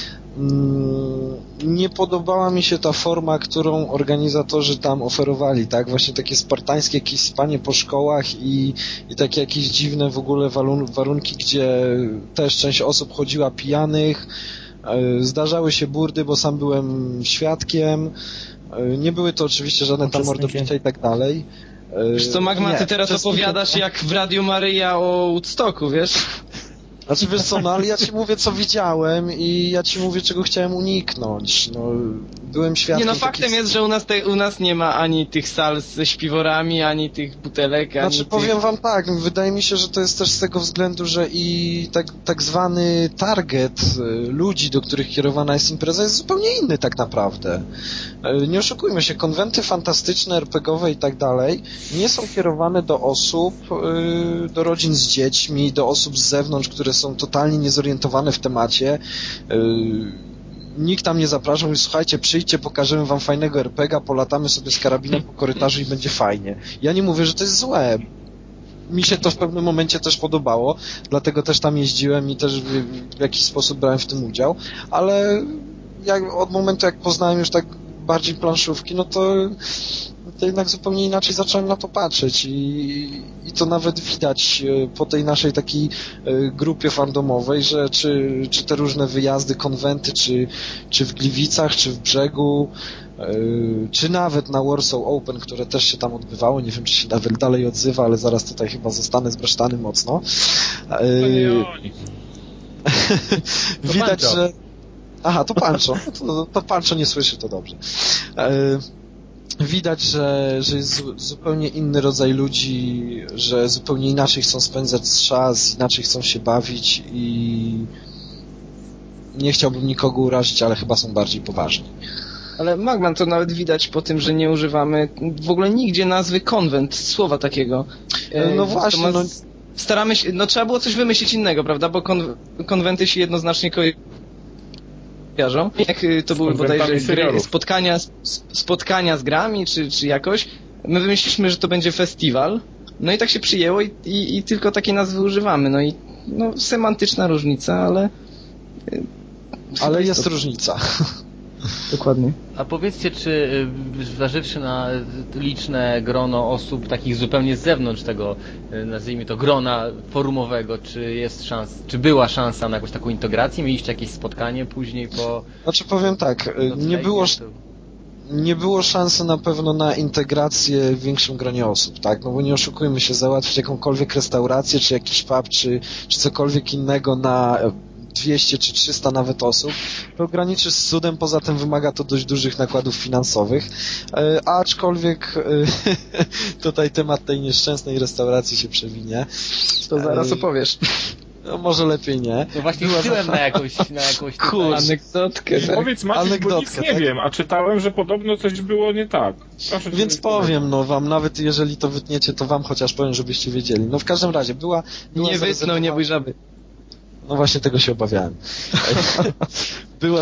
Nie podobała mi się ta forma, którą organizatorzy tam oferowali, tak? Właśnie takie spartańskie jakieś spanie po szkołach i, i takie jakieś dziwne w ogóle warunki, gdzie też część osób chodziła pijanych, zdarzały się burdy, bo sam byłem świadkiem, nie były to oczywiście żadne tam mordobicia i tak dalej. Wiesz co, Magma, ty teraz opowiadasz jak w Radiu Maryja o Woodstocku, wiesz? Znaczy, wiesz co, no ale ja ci mówię, co widziałem i ja ci mówię, czego chciałem uniknąć. No, byłem świadkiem... Nie no, faktem takich... jest, że u nas, te, u nas nie ma ani tych sal ze śpiworami, ani tych butelek, ani Znaczy, tych... powiem wam tak, wydaje mi się, że to jest też z tego względu, że i tak, tak zwany target ludzi, do których kierowana jest impreza, jest zupełnie inny tak naprawdę. Nie oszukujmy się, konwenty fantastyczne, er pe gie owe i tak dalej nie są kierowane do osób, do rodzin z dziećmi, do osób z zewnątrz, które są totalnie niezorientowane w temacie. Nikt tam nie zapraszał, mówi, słuchajcie, przyjdźcie, pokażemy wam fajnego er pe gie a, polatamy sobie z karabinem po korytarzu i będzie fajnie. Ja nie mówię, że to jest złe. Mi się to w pewnym momencie też podobało, dlatego też tam jeździłem i też w, w jakiś sposób brałem w tym udział, ale jak, od momentu, jak poznałem już tak bardziej planszówki, no to, to jednak zupełnie inaczej zacząłem na to patrzeć i, i to nawet widać po tej naszej takiej grupie fandomowej, że czy, czy te różne wyjazdy, konwenty, czy, czy w Gliwicach, czy w Brzegu, czy nawet na Warsaw Open, które też się tam odbywało, nie wiem, czy się nawet dalej odzywa, ale zaraz tutaj chyba zostanę zbresztany mocno. Widać, że... Aha, to Pancho. To, to Pancho nie słyszy, to dobrze. Widać, że, że jest zupełnie inny rodzaj ludzi, że zupełnie inaczej chcą spędzać czas, inaczej chcą się bawić i nie chciałbym nikogo urazić, ale chyba są bardziej poważni. Ale Magman, to nawet widać po tym, że nie używamy w ogóle nigdzie nazwy konwent, słowa takiego. No właśnie, ma... no... Staramy się, no trzeba było coś wymyślić innego, prawda, bo kon, konwenty się jednoznacznie kojarzą. Jak to były bodajże gry, spotkania, spotkania z grami, czy, czy jakoś. My wymyśliliśmy, że to będzie festiwal, no i tak się przyjęło i, i, i tylko takie nazwy używamy. No i no, semantyczna różnica, ale... Ale jest to... różnica. Dokładnie. A powiedzcie, czy zważywszy na liczne grono osób takich zupełnie z zewnątrz tego, nazwijmy to, grona forumowego, czy jest szans, czy była szansa na jakąś taką integrację? Mieliście jakieś spotkanie później po... Znaczy powiem tak, nie było, nie było szansy na pewno na integrację w większym gronie osób, tak? No bo nie oszukujmy się, załatwić jakąkolwiek restaurację, czy jakiś pub, czy, czy cokolwiek innego na dwieście czy trzysta nawet osób, to graniczy z cudem, poza tym wymaga to dość dużych nakładów finansowych, e, aczkolwiek e, tutaj temat tej nieszczęsnej restauracji się przewinie. To zaraz opowiesz. No może lepiej nie. No właśnie liczyłem na jakąś, na jakąś Kur... anegdotkę. Tak? Powiedz Maciej, bo nic nie tak? wiem, a czytałem, że podobno coś było nie tak. Proszę, Więc powiem, no wam, nawet jeżeli to wytniecie, to wam chociaż powiem, żebyście wiedzieli. No w każdym razie, była... była nie wytnął, nie bój żaby. No właśnie tego się obawiałem. Była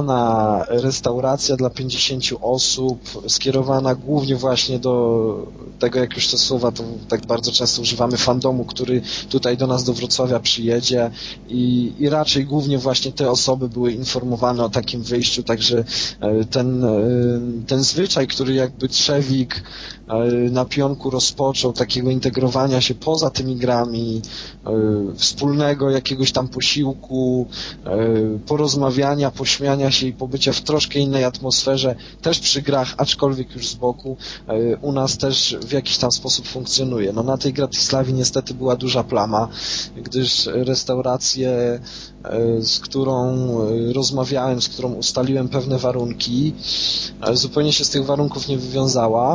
zarezerwowana restauracja dla pięćdziesięciu osób, skierowana głównie właśnie do, tego, jak już te słowa to tak bardzo często używamy, fandomu, który tutaj do nas do Wrocławia przyjedzie i, i raczej głównie właśnie te osoby były informowane o takim wyjściu, także ten, ten zwyczaj, który jakby Trzewik na Pionku rozpoczął, takiego integrowania się poza tymi grami, wspólnego jakiegoś tam posiłku, porozmawiania, pośmiania się i pobycia w troszkę innej atmosferze, też przy grach, aczkolwiek już z boku, u nas też w jakiś tam sposób funkcjonuje. No na tej Gratislavii niestety była duża plama, gdyż restaurację, z którą rozmawiałem, z którą ustaliłem pewne warunki, zupełnie się z tych warunków nie wywiązała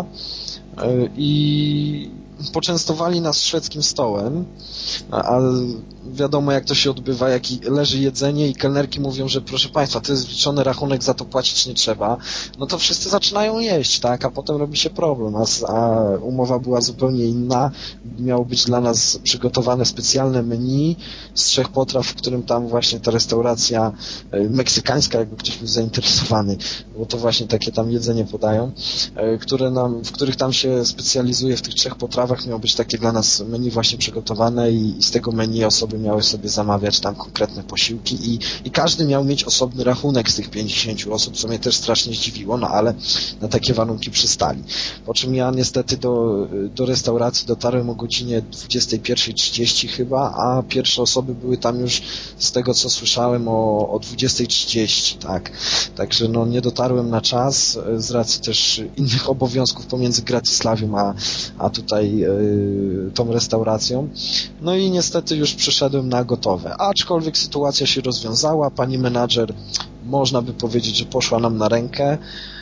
i poczęstowali nas szwedzkim stołem, a wiadomo jak to się odbywa, jak leży jedzenie i kelnerki mówią, że proszę Państwa, to jest wliczony rachunek, za to płacić nie trzeba, no to wszyscy zaczynają jeść, tak, a potem robi się problem, a, a umowa była zupełnie inna, miało być dla nas przygotowane specjalne menu z trzech potraw, w którym tam właśnie ta restauracja meksykańska, jakby ktoś był zainteresowany, bo to właśnie takie tam jedzenie podają, które nam, w których tam się specjalizuje w tych trzech potrawach, miało być takie dla nas menu właśnie przygotowane i, i z tego menu osoby miały sobie zamawiać tam konkretne posiłki i, i każdy miał mieć osobny rachunek z tych pięćdziesięciu osób, co mnie też strasznie zdziwiło, no ale na takie warunki przystali. Po czym ja niestety do, do restauracji dotarłem o godzinie dwudziestej pierwszej trzydzieści chyba, a pierwsze osoby były tam już z tego co słyszałem o, o dwudziestej trzydzieści, tak. Także no nie dotarłem na czas z racji też innych obowiązków pomiędzy Gratislawią a, a tutaj y, tą restauracją. No i niestety już przyszedłem na gotowe. Aczkolwiek sytuacja się rozwiązała, pani menadżer, można by powiedzieć, że poszła nam na rękę.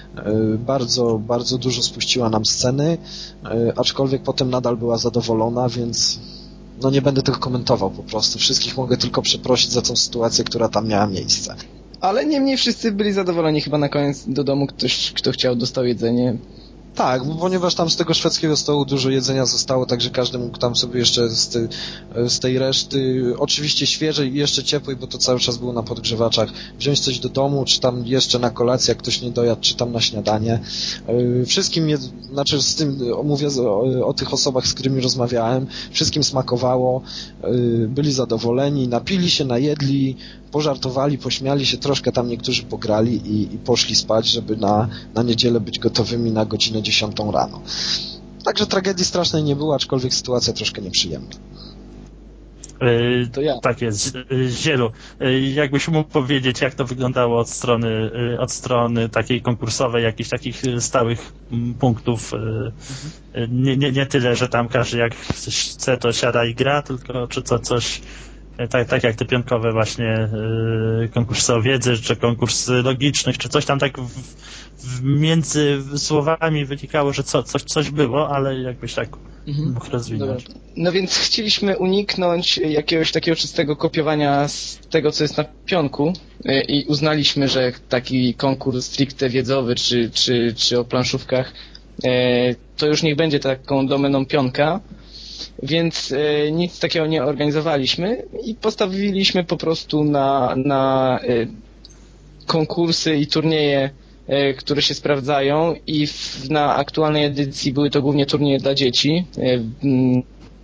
Bardzo, bardzo dużo spuściła nam sceny, aczkolwiek potem nadal była zadowolona, więc no nie będę tego komentował po prostu. Wszystkich mogę tylko przeprosić za tą sytuację, która tam miała miejsce. Ale niemniej wszyscy byli zadowoleni, chyba na koniec do domu ktoś, kto chciał, dostał jedzenie. Tak, bo ponieważ tam z tego szwedzkiego stołu dużo jedzenia zostało, także każdy mógł tam sobie jeszcze z, ty, z tej reszty, oczywiście świeżej i jeszcze ciepłej, bo to cały czas było na podgrzewaczach, wziąć coś do domu, czy tam jeszcze na kolację, jak ktoś nie dojadł, czy tam na śniadanie. Wszystkim, je, znaczy z tym, mówię o, o tych osobach, z którymi rozmawiałem, wszystkim smakowało, byli zadowoleni, napili się, najedli, pożartowali, pośmiali się, troszkę tam niektórzy pograli i, i poszli spać, żeby na, na niedzielę być gotowymi na godzinę dziesiątą rano. Także tragedii strasznej nie było, aczkolwiek sytuacja troszkę nieprzyjemna. Yy, to ja. Tak jest. Zielu, yy, jakbyś mógł powiedzieć, jak to wyglądało od strony, yy, od strony takiej konkursowej, jakichś takich stałych m, punktów. Yy, yy, nie, nie, nie tyle, że tam każdy jak chce, to siada i gra, tylko czy co, coś tak, tak jak te pionkowe właśnie yy, konkursy o wiedzy, czy konkurs logicznych, czy coś tam tak w, w między słowami wynikało, że co, coś, coś było, ale jakbyś tak mhm. mógł rozwinąć. Dobra. No więc chcieliśmy uniknąć jakiegoś takiego czystego kopiowania z tego, co jest na pionku yy, i uznaliśmy, że taki konkurs stricte wiedzowy, czy, czy, czy o planszówkach, yy, to już niech będzie taką domeną pionka. Więc e, nic takiego nie organizowaliśmy i postawiliśmy po prostu na, na e, konkursy i turnieje, e, które się sprawdzają i w, na aktualnej edycji były to głównie turnieje dla dzieci. E, w,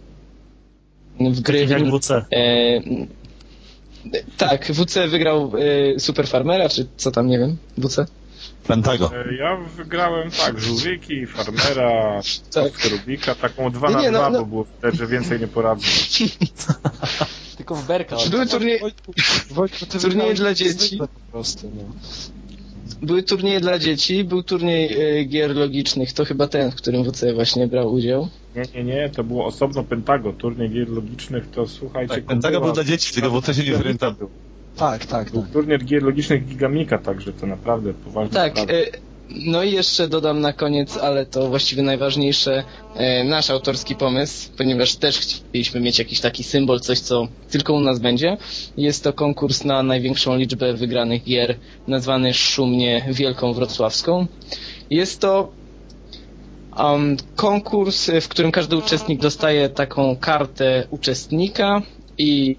w gry... Jak W C. E, tak, W C wygrał e, Super Farmera, czy co tam, nie wiem, W C? Pentago. Ja wygrałem tak, Żółwiki, Farmera, tak. Rubika, taką dwa na nie, dwa, no, no. bo było wtedy, że więcej nie poradzę. Tylko w berka. Były turnieje, turnieje dla dzieci. Po prostu, no. Były turnieje dla dzieci, był turniej y, gier logicznych, to chyba ten, w którym W C właśnie brał udział. Nie, nie, nie, to było osobno Pentago, turniej gier logicznych, to słuchajcie... Tak, Pentago był dla dzieci, tylko W C się nie pamiętam. Tak, tak. Był tak. turniej gier logicznych Gigamika, także to naprawdę poważna Tak, sprawa. y, no i jeszcze dodam na koniec, ale to właściwie najważniejsze, y, nasz autorski pomysł, ponieważ też chcieliśmy mieć jakiś taki symbol, coś co tylko u nas będzie. Jest to konkurs na największą liczbę wygranych gier, nazwany szumnie Wielką Wrocławską. Jest to um, konkurs, w którym każdy uczestnik dostaje taką kartę uczestnika i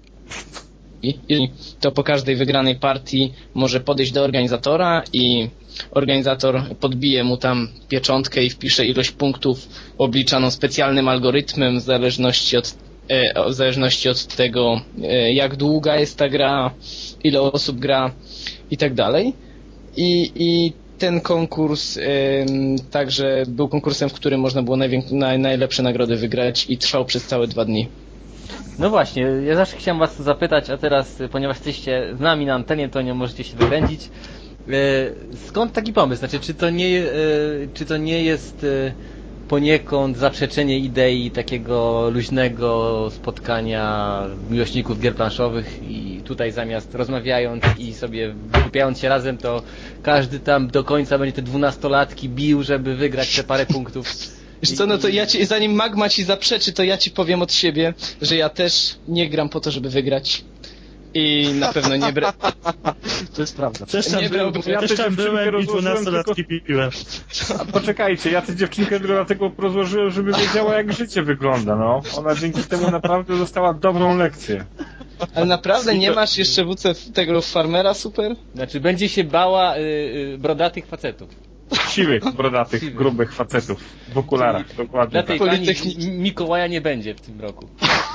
I to po każdej wygranej partii może podejść do organizatora i organizator podbije mu tam pieczątkę i wpisze ilość punktów obliczaną specjalnym algorytmem w zależności od, e, w zależności od tego, e, jak długa jest ta gra, ile osób gra i tak dalej. I, i ten konkurs e, także był konkursem, w którym można było najwięk- naj, najlepsze nagrody wygrać i trwał przez całe dwa dni. No właśnie, ja zawsze chciałem was zapytać, a teraz, ponieważ jesteście z nami na antenie, to nie możecie się wykręcić. Skąd taki pomysł? Znaczy, czy to nie, czy to nie jest poniekąd zaprzeczenie idei takiego luźnego spotkania miłośników gier planszowych i tutaj zamiast rozmawiając i sobie wygłupiając się razem, to każdy tam do końca będzie te dwunastolatki bił, żeby wygrać te parę punktów. Wiesz co, no to ja ci, zanim Magma ci zaprzeczy, to ja ci powiem od siebie, że ja też nie gram po to, żeby wygrać. I na pewno nie bra... To jest prawda. Też tam, Nie był, brałbym- ja też tam byłem i rozłożyłem dwunastolatki piłem. A poczekajcie, ja tę dziewczynkę tylko dlatego rozłożyłem, żeby wiedziała, jak życie wygląda, no. Ona dzięki temu naprawdę dostała dobrą lekcję. Ale naprawdę nie masz jeszcze W C tego Farmera super? Znaczy, będzie się bała y, y, brodatych facetów. Siwych, brodatych, Siwych. grubych facetów w okularach, dokładnie Dla tak. tej pani Politechniki. M- Mikołaja nie będzie w tym roku.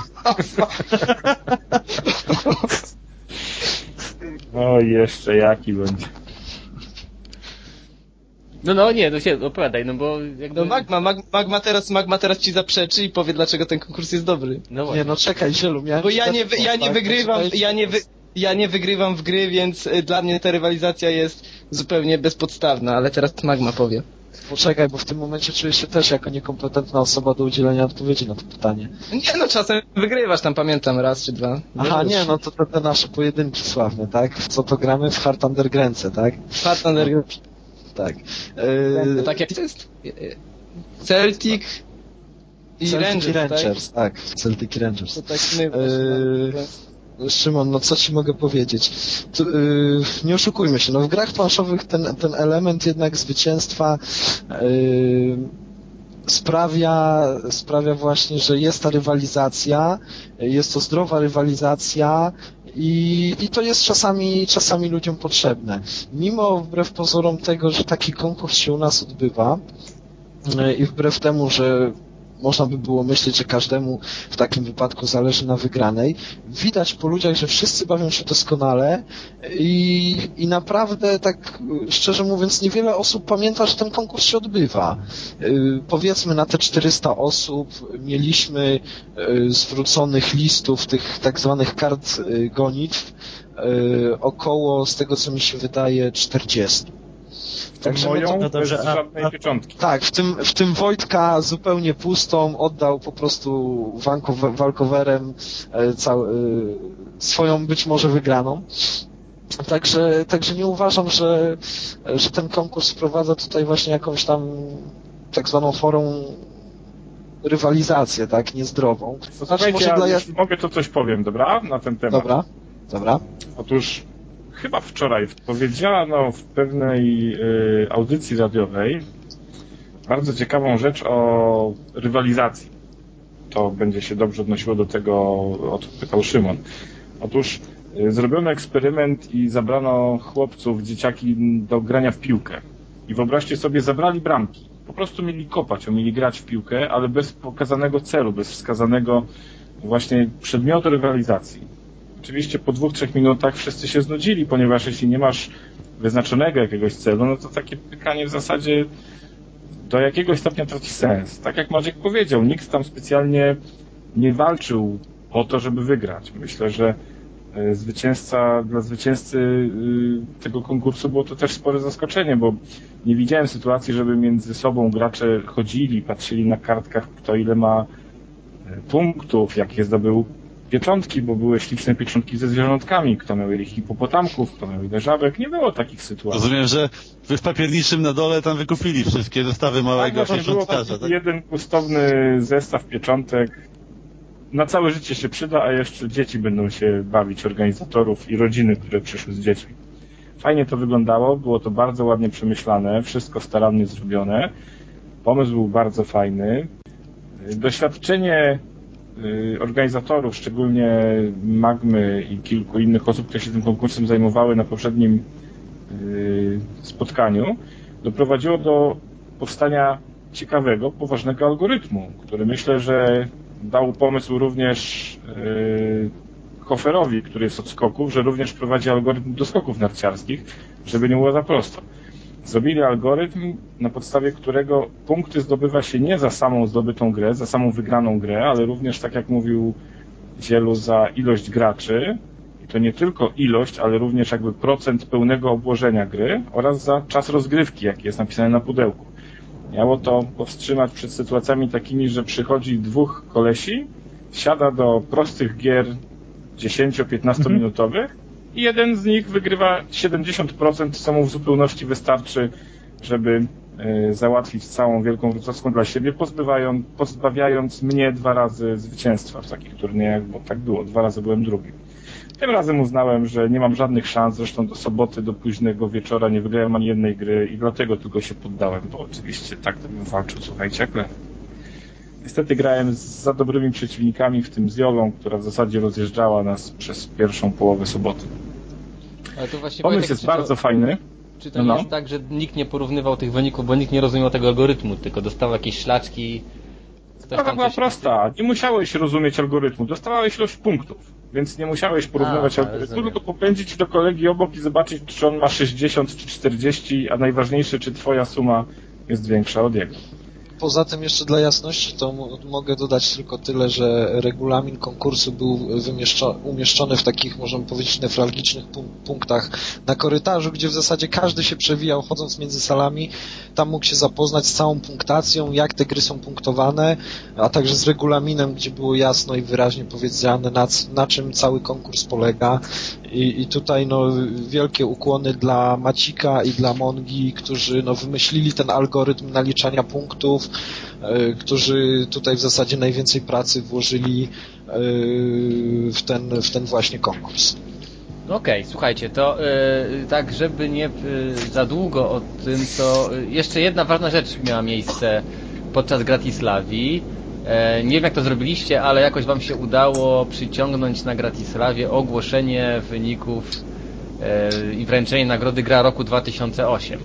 O, jeszcze jaki będzie. No no nie, no się opowiadaj, no bo jakby... No Magma, Mag, Magma, teraz, Magma teraz ci zaprzeczy i powie, dlaczego ten konkurs jest dobry. No właśnie. Nie no, czekaj, Zielu, miałem... Bo ja nie, wy, ja nie tak, wygrywam, poczekaj. ja nie, wy, ja nie wygrywam w gry, więc y, dla mnie ta rywalizacja jest zupełnie bezpodstawna, ale teraz Magma powie. Poczekaj, bo w tym momencie czuję się też jako niekompetentna osoba do udzielenia odpowiedzi na to pytanie. Nie no, czasem wygrywasz, tam pamiętam raz czy dwa. Aha, nie, no to te, te nasze pojedynki sławne, tak? W co to gramy? W Hard Undergrance, tak? Hard Under... Tak. No, Yy, tak jak to jest? Celtic i Celtic Rangers, i Rangers, tak? tak? Celtic i Rangers. To tak my Yy, Szymon, no co ci mogę powiedzieć? Tu, yy, nie oszukujmy się, no w grach planszowych ten, ten element jednak zwycięstwa yy, sprawia, sprawia właśnie, że jest ta rywalizacja, jest to zdrowa rywalizacja i, i to jest czasami, czasami ludziom potrzebne. Mimo wbrew pozorom tego, że taki konkurs się u nas odbywa yy, i wbrew temu, że można by było myśleć, że każdemu w takim wypadku zależy na wygranej. Widać po ludziach, że wszyscy bawią się doskonale i, i naprawdę, tak szczerze mówiąc, niewiele osób pamięta, że ten konkurs się odbywa. Yy, powiedzmy, na te czterysta osób mieliśmy yy, zwróconych listów, tych tak zwanych kart yy, gonitw, yy, około, z tego co mi się wydaje, czterdzieści. Także no moją no dobrze, bez a- żadnej a- pieczątki. Tak, w tym, w tym Wojtka zupełnie pustą oddał po prostu wanko- walkowerem e, cał, e, swoją być może wygraną. Także, także nie uważam, że, że ten konkurs wprowadza tutaj właśnie jakąś tam tak zwaną forą rywalizację, tak, niezdrową. Znaczy, Słuchajcie, może ja, dla jeśli mogę, to coś powiem, dobra? Na ten temat. Dobra, dobra. Otóż chyba wczoraj powiedziano w pewnej y, audycji radiowej bardzo ciekawą rzecz o rywalizacji. To będzie się dobrze odnosiło do tego, o co pytał Szymon. Otóż y, zrobiono eksperyment i zabrano chłopców, dzieciaki do grania w piłkę. I wyobraźcie sobie, zabrali bramki. Po prostu mieli kopać, mieli grać w piłkę, ale bez pokazanego celu, bez wskazanego właśnie przedmiotu rywalizacji. Oczywiście po dwóch, trzech minutach wszyscy się znudzili, ponieważ jeśli nie masz wyznaczonego jakiegoś celu, no to takie pytanie w zasadzie do jakiegoś stopnia traci sens. Tak jak Maciek powiedział, nikt tam specjalnie nie walczył o to, żeby wygrać. Myślę, że zwycięzca, dla zwycięzcy tego konkursu było to też spore zaskoczenie, bo nie widziałem sytuacji, żeby między sobą gracze chodzili, patrzyli na kartkach, kto ile ma punktów, jakie zdobył pieczątki, bo były śliczne pieczątki ze zwierzątkami, kto miał ile hipopotamków, kto miał ile żabek, nie było takich sytuacji. Rozumiem, że wy w papierniczym na dole tam wykupili wszystkie zestawy małego Tak, no to było pieczątkarza, tak? jeden gustowny zestaw pieczątek. Na całe życie się przyda, a jeszcze dzieci będą się bawić, organizatorów i rodziny, które przyszły z dziećmi. Fajnie to wyglądało, było to bardzo ładnie przemyślane, wszystko starannie zrobione. Pomysł był bardzo fajny. Doświadczenie organizatorów, szczególnie Magmy i kilku innych osób, które się tym konkursem zajmowały na poprzednim yy, spotkaniu doprowadziło do powstania ciekawego, poważnego algorytmu, który myślę, że dał pomysł również yy, Hoferowi, który jest od skoków, że również prowadzi algorytm do skoków narciarskich, żeby nie było za prosto. Zrobili algorytm, na podstawie którego punkty zdobywa się nie za samą zdobytą grę, za samą wygraną grę, ale również, tak jak mówił Zielu, za ilość graczy. I to nie tylko ilość, ale również jakby procent pełnego obłożenia gry oraz za czas rozgrywki, jaki jest napisany na pudełku. Miało to powstrzymać przed sytuacjami takimi, że przychodzi dwóch kolesi, siada do prostych gier dziesięcio-piętnasto minutowych i jeden z nich wygrywa siedemdziesiąt procent, co mu w zupełności wystarczy, żeby y, załatwić całą Wielką Wrocławską dla siebie, pozbawiając, pozbawiając mnie dwa razy zwycięstwa w takich turniejach, bo tak było, dwa razy byłem drugi. Tym razem uznałem, że nie mam żadnych szans, zresztą do soboty, do późnego wieczora nie wygrałem ani jednej gry i dlatego tylko się poddałem, bo oczywiście tak to bym walczył, słuchajcie, jak lepiej. Niestety grałem z za dobrymi przeciwnikami, w tym z Jolą, która w zasadzie rozjeżdżała nas przez pierwszą połowę soboty. Ale to właśnie Pomysł Wojtek, jest czy bardzo to, fajny. Czy to no, nie jest tak, że nikt nie porównywał tych wyników, bo nikt nie rozumiał tego algorytmu, tylko dostał jakieś szlaczki? Sprawa była prosta. Nie musiałeś rozumieć algorytmu. Dostawałeś ilość punktów, więc nie musiałeś porównywać A, algorytmu, rozumiem. tylko popędzić do kolegi obok i zobaczyć, czy on ma sześćdziesiąt czy czterdzieści, a najważniejsze, czy twoja suma jest większa od jego. Poza tym jeszcze dla jasności to m- mogę dodać tylko tyle, że regulamin konkursu był wymieszczo- umieszczony w takich, możemy powiedzieć, newralgicznych pun- punktach na korytarzu, gdzie w zasadzie każdy się przewijał chodząc między salami. Tam mógł się zapoznać z całą punktacją, jak te gry są punktowane, a także z regulaminem, gdzie było jasno i wyraźnie powiedziane, na, c- na czym cały konkurs polega. I, i tutaj no, wielkie ukłony dla Macika i dla Mongi, którzy no, wymyślili ten algorytm naliczania punktów, y, którzy tutaj w zasadzie najwięcej pracy włożyli y, w, ten, w ten właśnie konkurs. Okej, okay, słuchajcie, to yy, tak, żeby nie yy, za długo o tym, to yy, jeszcze jedna ważna rzecz miała miejsce podczas Gratislawii. Yy, nie wiem, jak to zrobiliście, ale jakoś wam się udało przyciągnąć na Gratislawie ogłoszenie wyników yy, i wręczenie nagrody Gra Roku dwa tysiące osiem.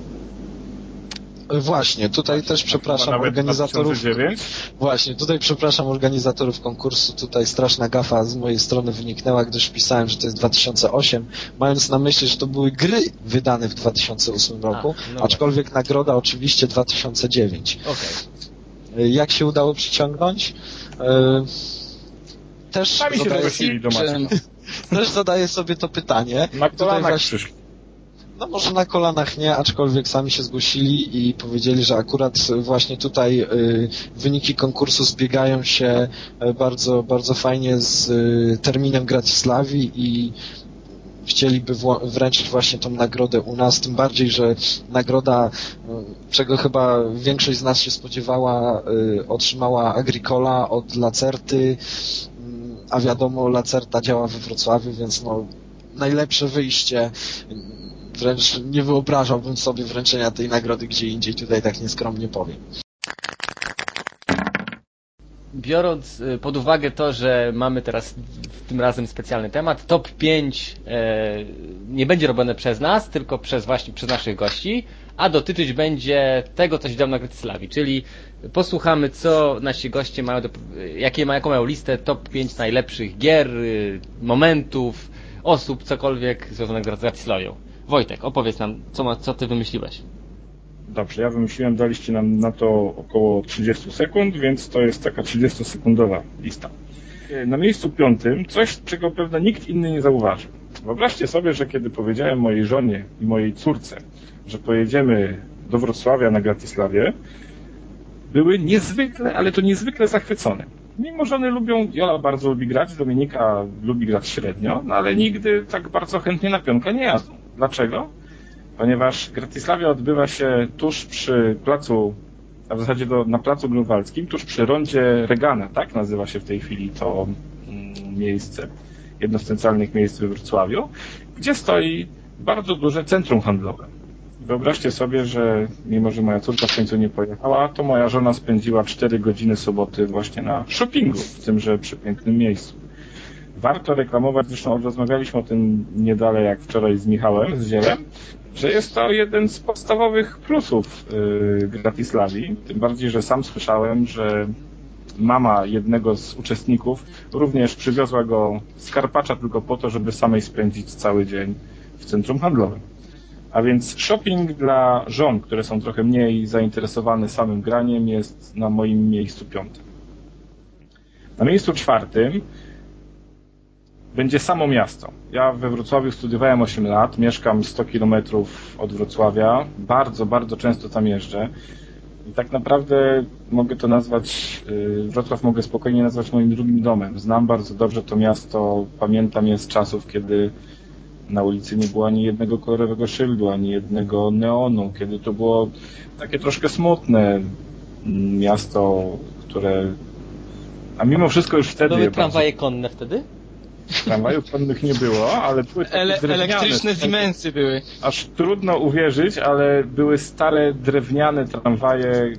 Właśnie, tutaj też przepraszam organizatorów. dwa tysiące dziewięć Właśnie, tutaj przepraszam organizatorów konkursu. Tutaj straszna gafa z mojej strony wyniknęła, gdyż wpisałem, że to jest dwa tysiące osiem, mając na myśli, że to były gry wydane w dwa tysiące ósmym roku, A, no aczkolwiek właśnie. Nagroda oczywiście dwa tysiące dziewięć. Okay. Jak się udało przyciągnąć? Też Sami się zgłosili do Macika. Też zadaję sobie to pytanie. Na kolanach właśnie... przyszli. No może na kolanach nie, aczkolwiek sami się zgłosili i powiedzieli, że akurat właśnie tutaj y, wyniki konkursu zbiegają się bardzo, bardzo fajnie z y, terminem Gratislawii i chcieliby wło- wręczyć właśnie tą nagrodę u nas, tym bardziej, że nagroda, y, czego chyba większość z nas się spodziewała, y, otrzymała Agricola od Lacerty, y, a wiadomo, Lacerta działa we Wrocławiu, więc no najlepsze wyjście. Wręcz nie wyobrażałbym sobie wręczenia tej nagrody gdzie indziej, tutaj tak nieskromnie powiem. Biorąc pod uwagę to, że mamy teraz tym razem specjalny temat, top pięć e, nie będzie robione przez nas, tylko przez właśnie przez naszych gości, a dotyczyć będzie tego, co się działo na Gratislawii, czyli posłuchamy, co nasi goście mają, do, jakie ma, jaką mają listę top pięć najlepszych gier, momentów, osób, cokolwiek związanego z Gratislawią. Wojtek, opowiedz nam, co, ma, co ty wymyśliłeś. Dobrze, ja wymyśliłem, daliście nam na to około trzydzieści sekund, więc to jest taka trzydziestosekundowa lista. Na miejscu piątym coś, czego pewnie nikt inny nie zauważył. Wyobraźcie sobie, że kiedy powiedziałem mojej żonie i mojej córce, że pojedziemy do Wrocławia na Gratislawię, były niezwykle, ale to niezwykle zachwycone. Mimo, że one lubią, Jola bardzo lubi grać, Dominika lubi grać średnio, no ale nigdy tak bardzo chętnie na pionka nie jazdą. Dlaczego? Ponieważ Gratislawia odbywa się tuż przy placu, a w zasadzie do, na placu Grunwaldzkim, tuż przy rondzie Regana, tak nazywa się w tej chwili to mm, miejsce, jedno z centralnych miejsc we Wrocławiu, gdzie stoi bardzo duże centrum handlowe. Wyobraźcie sobie, że mimo, że moja córka w końcu nie pojechała, to moja żona spędziła cztery godziny soboty właśnie na shoppingu w tymże przepięknym miejscu. warto reklamować, zresztą rozmawialiśmy o tym niedalej jak wczoraj z Michałem, z Zielem, że jest to jeden z podstawowych plusów yy, Gratislavii, tym bardziej, że sam słyszałem, że mama jednego z uczestników również przywiozła go z Karpacza tylko po to, żeby samej spędzić cały dzień w centrum handlowym. A więc shopping dla żon, które są trochę mniej zainteresowane samym graniem, jest na moim miejscu piątym. Na miejscu czwartym będzie samo miasto. Ja we Wrocławiu studiowałem osiem lat, mieszkam sto kilometrów od Wrocławia, bardzo, bardzo często tam jeżdżę i tak naprawdę mogę to nazwać, Wrocław mogę spokojnie nazwać moim drugim domem. Znam bardzo dobrze to miasto, pamiętam je z czasów, kiedy na ulicy nie było ani jednego kolorowego szyldu, ani jednego neonu, kiedy to było takie troszkę smutne miasto, które... A mimo wszystko już wtedy... Były tramwaje konne wtedy? Tramwajów konnych nie było, ale były takie Ele- drewniane. Elektryczne Siemensy były. Aż trudno uwierzyć, ale były stare, drewniane tramwaje,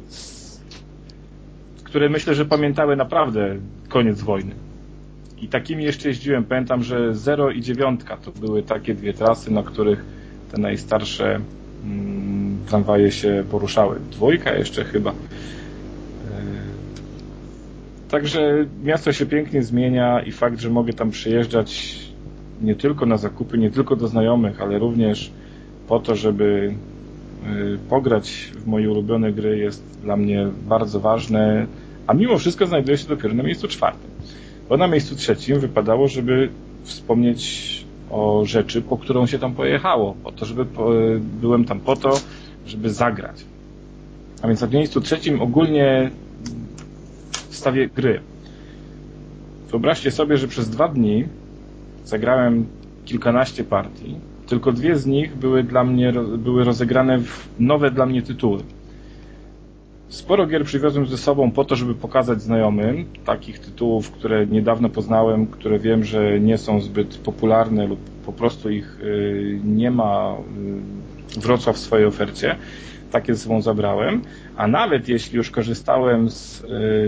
które myślę, że pamiętały naprawdę koniec wojny. I takimi jeszcze jeździłem. Pamiętam, że zero i dziewiątka to były takie dwie trasy, na których te najstarsze mm, tramwaje się poruszały. Dwójka jeszcze chyba. Także miasto się pięknie zmienia i fakt, że mogę tam przyjeżdżać nie tylko na zakupy, nie tylko do znajomych, ale również po to, żeby pograć w moje ulubione gry, jest dla mnie bardzo ważne, a mimo wszystko znajduje się dopiero na miejscu czwartym. Bo na miejscu trzecim wypadało, żeby wspomnieć o rzeczy, po którą się tam pojechało, po to, żeby po, byłem tam po to, żeby zagrać. A więc na miejscu trzecim ogólnie stawię gry. Wyobraźcie sobie, że przez dwa dni zagrałem kilkanaście partii, tylko dwie z nich były dla mnie były rozegrane w nowe dla mnie tytuły. Sporo gier przywiozłem ze sobą po to, żeby pokazać znajomym, takich tytułów, które niedawno poznałem, które wiem, że nie są zbyt popularne lub po prostu ich nie ma Wrocław w swojej ofercie. Takie ze sobą zabrałem, a nawet jeśli już korzystałem z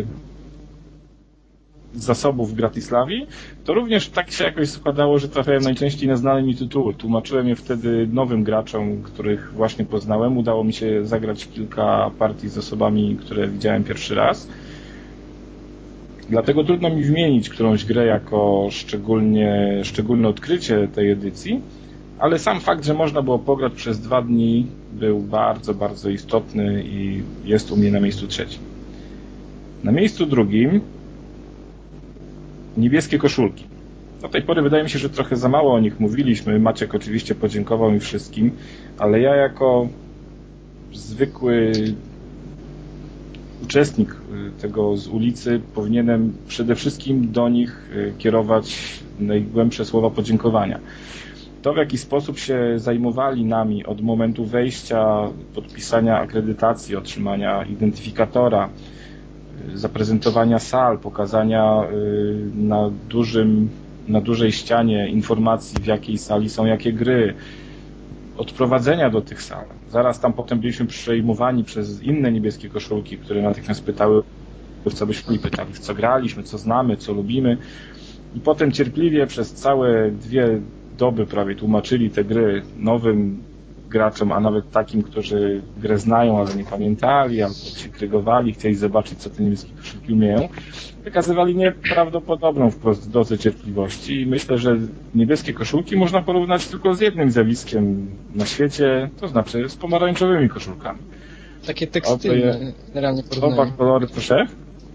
z zasobów Gratislavii, to również tak się jakoś składało, że trafiałem najczęściej na znane mi tytuły. Tłumaczyłem je wtedy nowym graczom, których właśnie poznałem. Udało mi się zagrać kilka partii z osobami, które widziałem pierwszy raz. Dlatego trudno mi wymienić którąś grę jako szczególnie, szczególne odkrycie tej edycji, ale sam fakt, że można było pograć przez dwa dni, był bardzo, bardzo istotny i jest u mnie na miejscu trzecim. Na miejscu drugim niebieskie koszulki. Do tej pory wydaje mi się, że trochę za mało o nich mówiliśmy. Maciek oczywiście podziękował mi wszystkim, ale ja jako zwykły uczestnik tego z ulicy powinienem przede wszystkim do nich kierować najgłębsze słowa podziękowania. To, w jaki sposób się zajmowali nami od momentu wejścia, podpisania akredytacji, otrzymania identyfikatora, zaprezentowania sal, pokazania na dużym, na dużej ścianie informacji, w jakiej sali są jakie gry, odprowadzenia do tych sal. Zaraz tam potem byliśmy przejmowani przez inne niebieskie koszulki, które natychmiast pytały, w co byśmy pytali, w co graliśmy, co znamy, co lubimy. I potem cierpliwie przez całe dwie doby prawie tłumaczyli te gry nowym graczom, a nawet takim, którzy grę znają, ale nie pamiętali, albo się krygowali, chcieli zobaczyć, co te niebieskie koszulki umieją. Wykazywali nieprawdopodobną wprost dozę cierpliwości i myślę, że niebieskie koszulki można porównać tylko z jednym zjawiskiem na świecie, to znaczy z pomarańczowymi koszulkami. Takie tekstylne, generalnie porównanie. Oba kolory, proszę?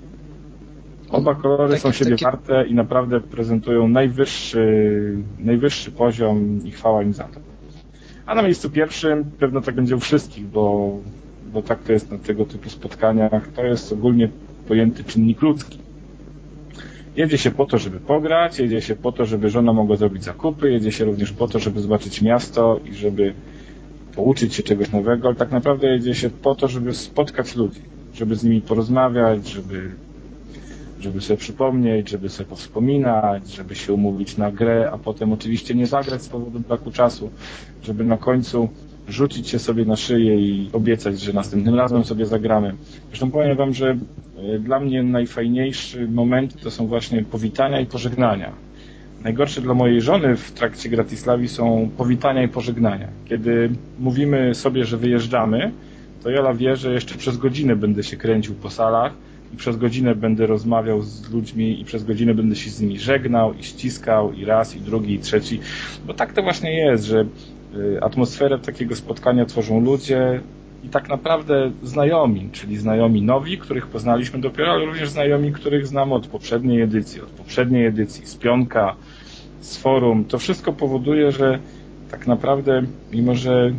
Oba kolory takie, są siebie takie... warte i naprawdę prezentują najwyższy, najwyższy poziom i chwała im za to. A na miejscu pierwszym pewno tak będzie u wszystkich, bo, bo tak to jest na tego typu spotkaniach, to jest ogólnie pojęty czynnik ludzki. Jedzie się po to, żeby pograć, jedzie się po to, żeby żona mogła zrobić zakupy, jedzie się również po to, żeby zobaczyć miasto i żeby pouczyć się czegoś nowego, ale tak naprawdę jedzie się po to, żeby spotkać ludzi, żeby z nimi porozmawiać, żeby, żeby sobie przypomnieć, żeby sobie powspominać, żeby się umówić na grę, a potem oczywiście nie zagrać z powodu braku czasu, żeby na końcu rzucić się sobie na szyję i obiecać, że następnym razem sobie zagramy. Zresztą powiem wam, że dla mnie najfajniejszy moment to są właśnie powitania i pożegnania. Najgorsze dla mojej żony w trakcie Gratislawii są powitania i pożegnania. Kiedy mówimy sobie, że wyjeżdżamy, to Jola wie, że jeszcze przez godzinę będę się kręcił po salach i przez godzinę będę rozmawiał z ludźmi i przez godzinę będę się z nimi żegnał i ściskał i raz, i drugi, i trzeci. Bo tak to właśnie jest, że atmosferę takiego spotkania tworzą ludzie i tak naprawdę znajomi, czyli znajomi nowi, których poznaliśmy dopiero, ale również znajomi, których znamy od poprzedniej edycji, od poprzedniej edycji, z Pionka, z forum. To wszystko powoduje, że tak naprawdę, mimo że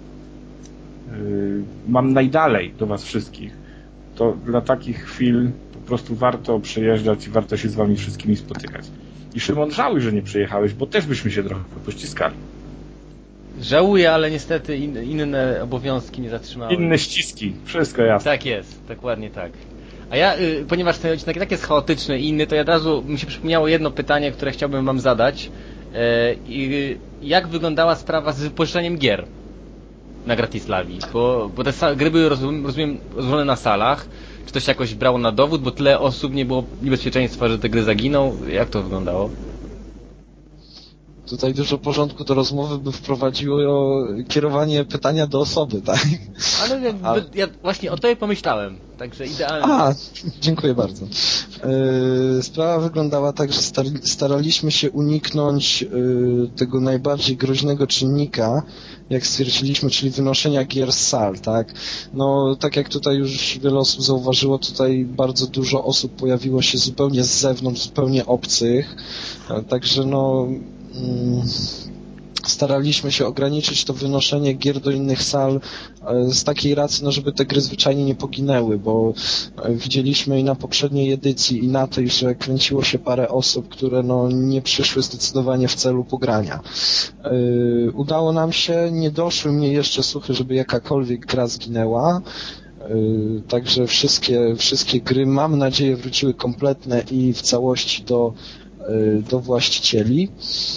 yy, mam najdalej do was wszystkich, to dla takich chwil po prostu warto przyjeżdżać i warto się z wami wszystkimi spotykać. I Szymon, żałuj, że nie przyjechałeś, bo też byśmy się trochę pościskali. Żałuję, ale niestety in, inne obowiązki mnie zatrzymały. Inne ściski, wszystko jasne. Tak jest, dokładnie tak. A ja, y, ponieważ ten odcinek tak jest chaotyczny i inny, to ja od razu mi się przypomniało jedno pytanie, które chciałbym wam zadać. I y, jak wyglądała sprawa z wypożyczeniem gier na Gratislawii? Bo, bo te gry były, rozumiem, rozumiem, rozłożone na salach. Czy to się jakoś brało na dowód, bo tyle osób, nie było niebezpieczeństwa, że te gry zaginą? Jak to wyglądało? Tutaj dużo porządku do rozmowy by wprowadziło kierowanie pytania do osoby, tak? Ale ja, A... ja właśnie o tobie pomyślałem, także idealnie. A, dziękuję bardzo. Yy, sprawa wyglądała tak, że staraliśmy się uniknąć yy, tego najbardziej groźnego czynnika, jak stwierdziliśmy, czyli wynoszenia gier z sal, tak? No, tak jak tutaj już wiele osób zauważyło, tutaj bardzo dużo osób pojawiło się zupełnie z zewnątrz, zupełnie obcych, także no staraliśmy się ograniczyć to wynoszenie gier do innych sal z takiej racji, no żeby te gry zwyczajnie nie poginęły, bo widzieliśmy i na poprzedniej edycji i na tej, że kręciło się parę osób, które no nie przyszły zdecydowanie w celu pogrania. Yy, udało nam się, nie doszły mnie jeszcze słuchy, żeby jakakolwiek gra zginęła. Yy, także wszystkie, wszystkie gry, mam nadzieję, wróciły kompletne i w całości do, yy, do właścicieli.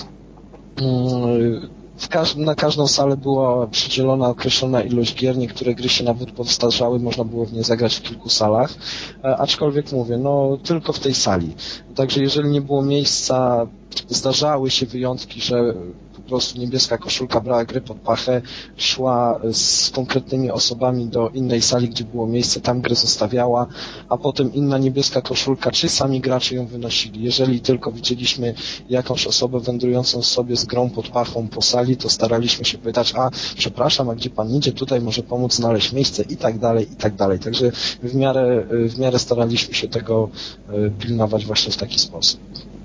W każ- na każdą salę była przydzielona określona ilość gier, niektóre gry się nawet powtarzały, można było w nie zagrać w kilku salach, e, aczkolwiek mówię, no tylko w tej sali. Także jeżeli nie było miejsca, zdarzały się wyjątki, że po prostu niebieska koszulka brała gry pod pachę, szła z konkretnymi osobami do innej sali, gdzie było miejsce, tam grę zostawiała, a potem inna niebieska koszulka, czy sami gracze ją wynosili. Jeżeli tylko widzieliśmy jakąś osobę wędrującą sobie z grą pod pachą po sali, to staraliśmy się pytać, a przepraszam, a gdzie pan idzie, tutaj może pomóc znaleźć miejsce i tak dalej, i tak dalej. Także w miarę, w miarę staraliśmy się tego pilnować właśnie w taki sposób.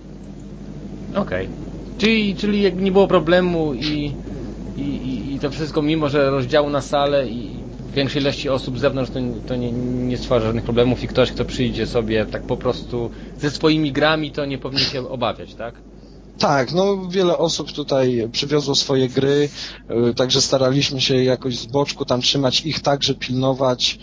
Okej. Okay. Czyli, czyli jakby nie było problemu i, i, i to wszystko, mimo że rozdziału na salę i większej ilości osób z zewnątrz, to, to nie, nie stwarza żadnych problemów i ktoś, kto przyjdzie sobie tak po prostu ze swoimi grami, to nie powinien się obawiać, tak? Tak, no wiele osób tutaj przywiozło swoje gry, także staraliśmy się jakoś z boczku tam trzymać ich, także pilnować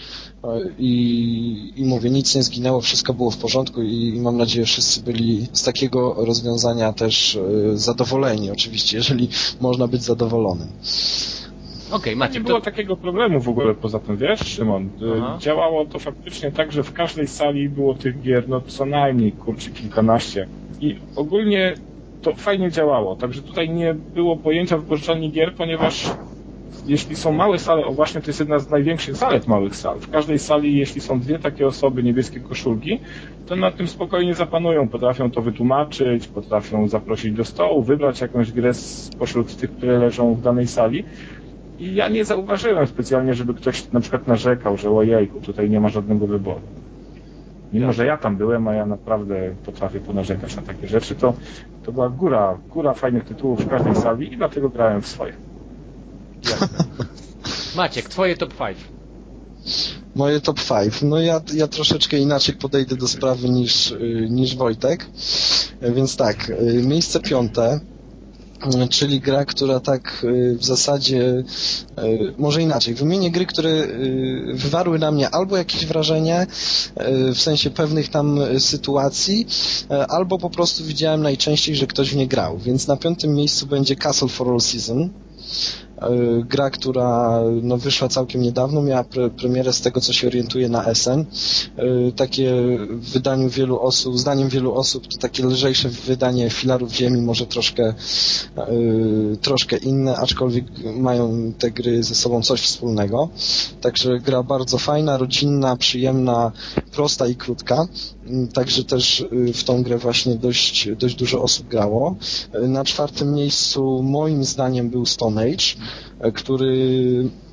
i, i mówię, nic nie zginęło, wszystko było w porządku i, i mam nadzieję, że wszyscy byli z takiego rozwiązania też zadowoleni, oczywiście, jeżeli można być zadowolonym. Okej, okay, Maciek, nie było to... takiego problemu w ogóle poza tym, wiesz, Szymon? Aha. Działało to faktycznie tak, że w każdej sali było tych gier, no co najmniej, kurczę, kilkanaście. I ogólnie to fajnie działało, także tutaj nie było pojęcia wypożyczalni gier, ponieważ jeśli są małe sale, o właśnie to jest jedna z największych zalet małych sal. W każdej sali, jeśli są dwie takie osoby, niebieskie koszulki, to nad tym spokojnie zapanują, potrafią to wytłumaczyć, potrafią zaprosić do stołu, wybrać jakąś grę spośród tych, które leżą w danej sali. I ja nie zauważyłem specjalnie, żeby ktoś na przykład narzekał, że ojejku, tutaj nie ma żadnego wyboru. Mimo, że ja tam byłem, a ja naprawdę potrafię ponarzekać na takie rzeczy, to, to była góra, góra fajnych tytułów w każdej sali i dlatego grałem w swoje. Jasne. Maciek, twoje top pięć. Moje top pięć. No ja, ja troszeczkę inaczej podejdę do sprawy niż, niż Wojtek. Więc tak, miejsce piąte, czyli gra, która tak w zasadzie, może inaczej, wymienię gry, które wywarły na mnie albo jakieś wrażenie, w sensie pewnych tam sytuacji, albo po prostu widziałem najczęściej, że ktoś w nie grał. Więc na piątym miejscu będzie Castle for All Season. gra, która no, wyszła całkiem niedawno, miała pre- premierę z tego, co się orientuje na Essen. Takie w wydaniu wielu osób, zdaniem wielu osób, to takie lżejsze wydanie Filarów Ziemi, może troszkę troszkę inne, aczkolwiek mają te gry ze sobą coś wspólnego. Także gra bardzo fajna, rodzinna, przyjemna, prosta i krótka. Także też w tą grę właśnie dość, dość dużo osób grało. Na czwartym miejscu moim zdaniem był Stone Age, który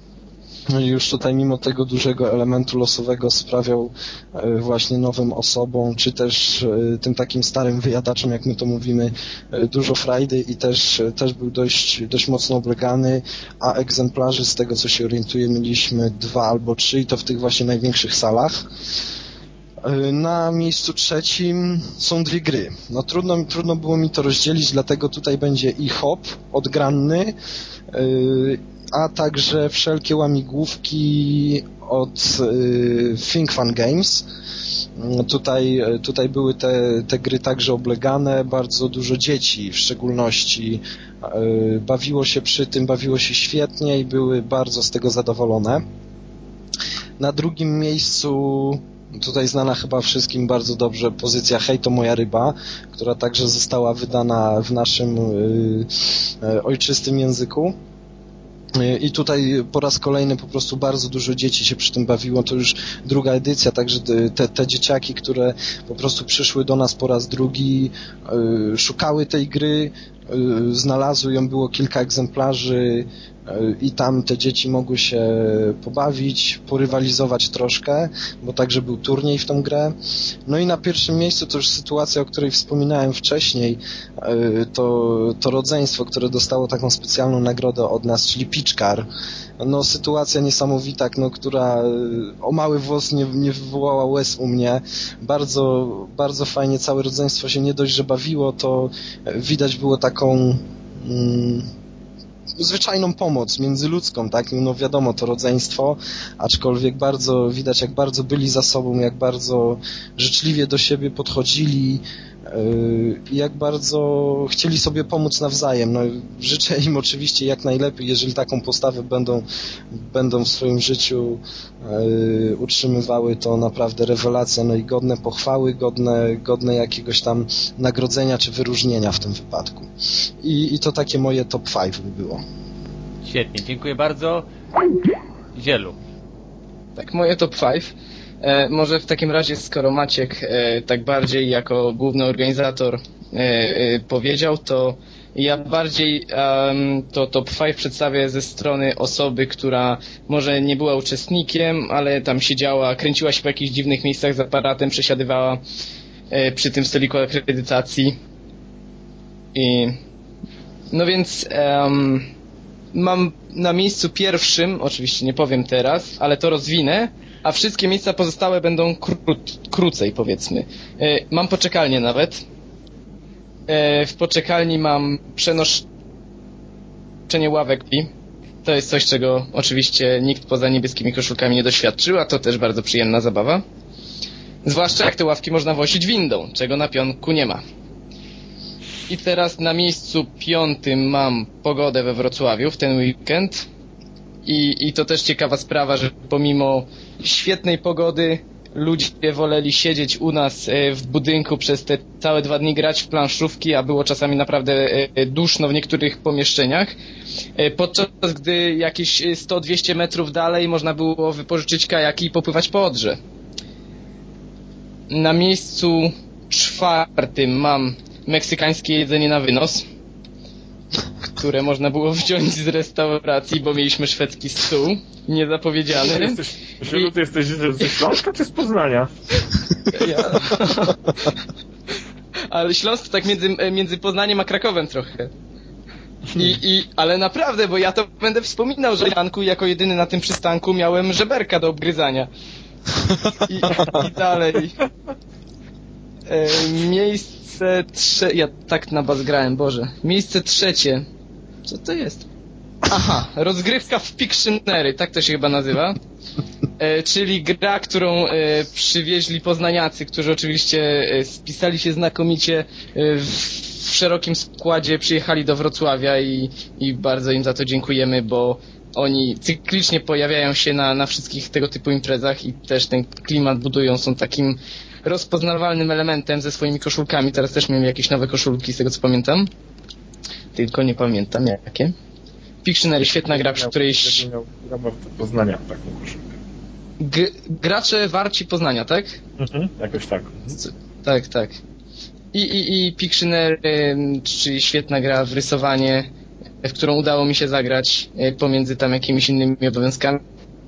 już tutaj mimo tego dużego elementu losowego sprawiał właśnie nowym osobom, czy też tym takim starym wyjadaczom, jak my to mówimy, dużo frajdy i też, też był dość, dość mocno oblegany, a egzemplarzy z tego, co się orientuję, mieliśmy dwa albo trzy i to w tych właśnie największych salach. Na miejscu trzecim są dwie gry. No trudno, trudno było mi to rozdzielić, dlatego tutaj będzie i Hop odgranny, a także wszelkie łamigłówki od Think Fun Games. Tutaj, tutaj były te, te gry także oblegane, bardzo dużo dzieci w szczególności bawiło się przy tym, bawiło się świetnie i były bardzo z tego zadowolone. Na drugim miejscu tutaj znana chyba wszystkim bardzo dobrze pozycja Hej, to moja ryba, która także została wydana w naszym yy, ojczystym języku. I tutaj po raz kolejny po prostu bardzo dużo dzieci się przy tym bawiło, to już druga edycja, także te, te dzieciaki, które po prostu przyszły do nas po raz drugi, yy, szukały tej gry, yy, znalazły ją, było kilka egzemplarzy yy, i tam te dzieci mogły się pobawić, porywalizować troszkę, bo także był turniej w tą grę. No i na pierwszym miejscu to już sytuacja, o której wspominałem wcześniej, yy, to, to rodzeństwo, które dostało taką specjalną nagrodę od nas, czyli Piczkar. No sytuacja niesamowita, no, która o mały włos nie, nie wywołała łez u mnie. Bardzo, bardzo fajnie całe rodzeństwo się nie dość, że bawiło, to widać było taką mm, zwyczajną pomoc międzyludzką, tak? No wiadomo, to rodzeństwo, aczkolwiek bardzo widać, jak bardzo byli za sobą, jak bardzo życzliwie do siebie podchodzili, i jak bardzo chcieli sobie pomóc nawzajem. No, życzę im oczywiście jak najlepiej, jeżeli taką postawę będą, będą w swoim życiu yy, utrzymywały, to naprawdę rewelacja, no i godne pochwały, godne, godne jakiegoś tam nagrodzenia czy wyróżnienia w tym wypadku. I, i to takie moje top pięć by było. Świetnie, dziękuję bardzo. Zielu. Tak, moje top pięć. E, może w takim razie, skoro Maciek e, tak bardziej jako główny organizator e, e, powiedział, to ja bardziej um, to top pięć przedstawię ze strony osoby, która może nie była uczestnikiem, ale tam siedziała, kręciła się po jakichś dziwnych miejscach z aparatem, przesiadywała e, przy tym stoliku akredytacji. I no więc um, mam na miejscu pierwszym, oczywiście nie powiem teraz, ale to rozwinę, a wszystkie miejsca pozostałe będą kró- krócej, powiedzmy. E, mam poczekalnię nawet. E, w poczekalni mam przenoszenie ławek. To jest coś, czego oczywiście nikt poza niebieskimi koszulkami nie doświadczył, a to też bardzo przyjemna zabawa. Zwłaszcza jak te ławki można wozić windą, czego na pionku nie ma. I teraz na miejscu piątym mam pogodę we Wrocławiu w ten weekend. I, I to też ciekawa sprawa, że pomimo świetnej pogody ludzie woleli siedzieć u nas w budynku przez te całe dwa dni, grać w planszówki, a było czasami naprawdę duszno w niektórych pomieszczeniach. Podczas gdy jakieś sto dwieście metrów dalej można było wypożyczyć kajaki i popływać po Odrze. Na miejscu czwartym mam meksykańskie jedzenie na wynos, które można było wziąć z restauracji, bo mieliśmy szwedzki stół, niezapowiedziany. Ty jesteś, I... ty jesteś ze Śląska czy z Poznania? Ja. Ale Śląsk tak między, między Poznaniem a Krakowem trochę. I, i, ale naprawdę, bo ja to będę wspominał, że Janku jako jedyny na tym przystanku miałem żeberka do obgryzania. I, i dalej. E, miejsce trzecie... Ja tak na bas grałem, Boże. Miejsce trzecie. Co to jest? Aha, rozgrywka w Pictionary, tak to się chyba nazywa. E, czyli gra, którą e, przywieźli poznaniacy, którzy oczywiście e, spisali się znakomicie e, w szerokim składzie przyjechali do Wrocławia i, i bardzo im za to dziękujemy, bo oni cyklicznie pojawiają się na, na wszystkich tego typu imprezach i też ten klimat budują, są takim rozpoznawalnym elementem ze swoimi koszulkami. Teraz też mieli jakieś nowe koszulki, z tego co pamiętam. Tylko nie pamiętam jakie. Pictionary, świetna gra, przy której... Miał Poznania taką koszulkę. G- gracze warci Poznania, tak? Mhm, jakoś tak. Tak, tak. I, i, i Pictionary, czyli świetna gra w rysowanie, w którą udało mi się zagrać pomiędzy tam jakimiś innymi obowiązkami.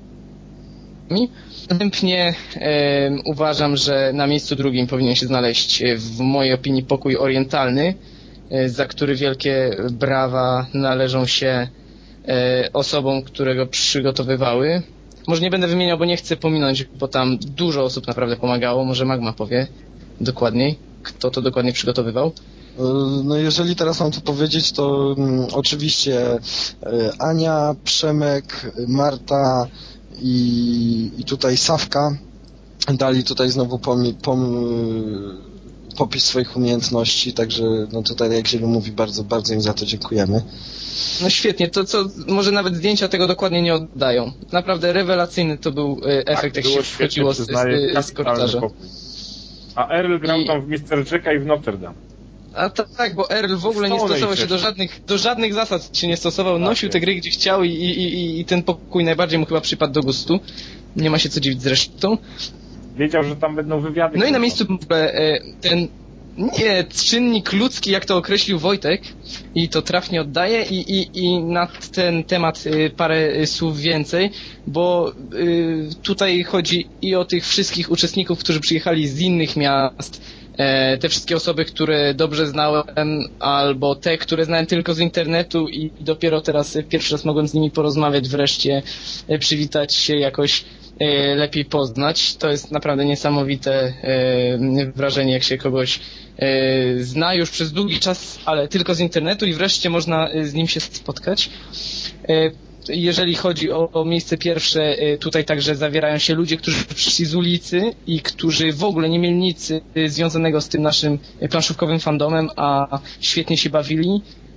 Następnie e, uważam, że na miejscu drugim powinien się znaleźć w mojej opinii Pokój Orientalny, e, za który wielkie brawa należą się e, osobom, które go przygotowywały. Może nie będę wymieniał, bo nie chcę pominąć, bo tam dużo osób naprawdę pomagało. Może Magma powie dokładniej, kto to dokładnie przygotowywał. No jeżeli teraz mam to powiedzieć, to um, oczywiście Ania, Przemek, Marta i, i tutaj Sawka dali tutaj znowu pomi, pom, popis swoich umiejętności, także no tutaj jak Zielu mówi, bardzo, bardzo im za to dziękujemy. No świetnie, to co, może nawet zdjęcia tego dokładnie nie oddają. Naprawdę rewelacyjny to był efekt, tak, jak się wchodziło z, z, z korytarza. A Earl grał I... tam w mister Jacka i w Notre Dame. A tak, bo Earl w ogóle nie stosował się do żadnych, do żadnych zasad się nie stosował, tak, nosił te gry gdzie chciał i, i, i, i ten pokój najbardziej mu chyba przypadł do gustu. Nie ma się co dziwić zresztą. Wiedział, że tam będą wywiady. No i na miejscu ten nie, czynnik ludzki, jak to określił Wojtek, i to trafnie oddaje, i, i, i na ten temat parę słów więcej, bo y, tutaj chodzi i o tych wszystkich uczestników, którzy przyjechali z innych miast, e, te wszystkie osoby, które dobrze znałem, albo te, które znałem tylko z internetu i dopiero teraz pierwszy raz mogłem z nimi porozmawiać, wreszcie e, przywitać się jakoś, e, lepiej poznać. To jest naprawdę niesamowite e, wrażenie, jak się kogoś e, zna już przez długi czas, ale tylko z internetu i wreszcie można z nim się spotkać. E, Jeżeli chodzi o, o miejsce pierwsze, tutaj także zawierają się ludzie, którzy przyszli z ulicy i którzy w ogóle nie mieli nic związanego z tym naszym planszówkowym fandomem, a świetnie się bawili.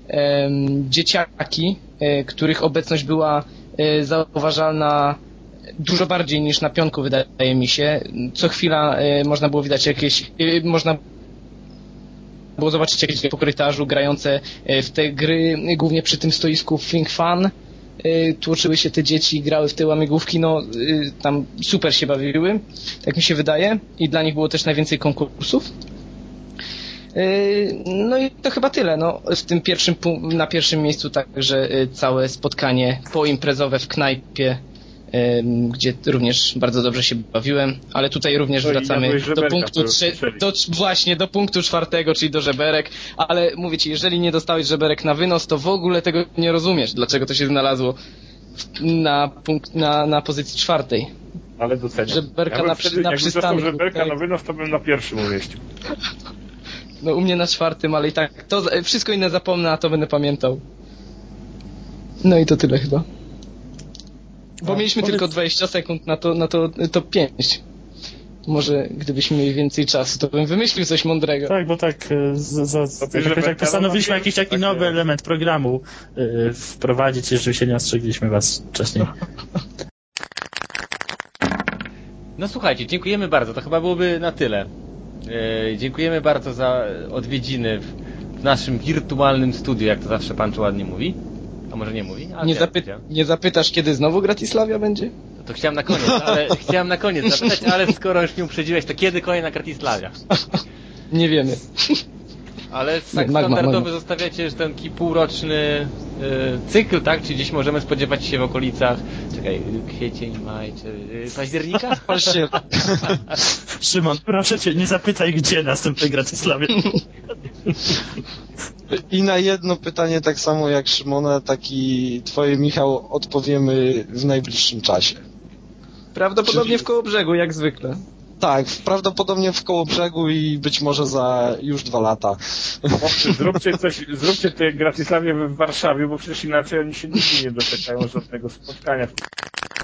Dzieciaki, których obecność była zauważalna dużo bardziej niż na pionku, wydaje mi się. Co chwila można było widać jakieś, można było zobaczyć jakieś po korytarzu grające w te gry, głównie przy tym stoisku Think Fun. Tłoczyły się te dzieci, grały w te łamigłówki, no tam super się bawiły, tak mi się wydaje, i dla nich było też najwięcej konkursów. No i to chyba tyle, no w tym pierwszym, na pierwszym miejscu także całe spotkanie poimprezowe w knajpie, gdzie również bardzo dobrze się bawiłem, ale tutaj również to wracamy do punktu trze- do, właśnie do punktu czwartego, czyli do żeberek, ale mówię ci, jeżeli nie dostałeś żeberek na wynos, to w ogóle tego nie rozumiesz, dlaczego to się znalazło na, punkt, na, na pozycji czwartej. Ale doceniam. Żeberka ja na, przy, na przystanku. Żeberka tak. na wynos, to bym na pierwszym umieścił. No u mnie na czwartym, ale i tak to wszystko inne zapomnę, a to będę pamiętał. No i to tyle chyba. Bo a, mieliśmy powiedz... tylko dwadzieścia sekund na to, na to top pięć. Może gdybyśmy mieli więcej czasu, to bym wymyślił coś mądrego. Tak, bo tak, z, z, z, tak, tak postanowiliśmy jakiś taki nowy element programu yy, wprowadzić, jeżeli się nie ostrzegliśmy was wcześniej. No słuchajcie, dziękujemy bardzo, to chyba byłoby na tyle. Yy, dziękujemy bardzo za odwiedziny w, w naszym wirtualnym studiu, jak to zawsze pan tu ładnie mówi. A może nie mówi? Ale nie, zapy- nie zapytasz, kiedy znowu Gratislavia będzie? No to chciałem na koniec, ale chciałem na koniec zapytać, ale skoro już mnie uprzedziłeś, to kiedy kolejna Gratislavia? Nie wiemy. Ale tak standardowo zostawiacie ten taki półroczny y, cykl, tak? Czy gdzieś możemy spodziewać się w okolicach, czekaj, kwiecień, maj, czy y, października? Szymon, proszę cię, nie zapytaj, gdzie następnej Gratislavia. I na jedno pytanie, tak samo jak Szymona, tak i twoje, Michał, odpowiemy w najbliższym czasie. Prawdopodobnie Czyli... w Kołobrzegu, jak zwykle. Tak, prawdopodobnie w Kołobrzegu i być może za już dwa lata. Zróbcie coś, zróbcie te Gratislawie w Warszawie, bo przecież inaczej oni się nigdy nie doczekają żadnego spotkania.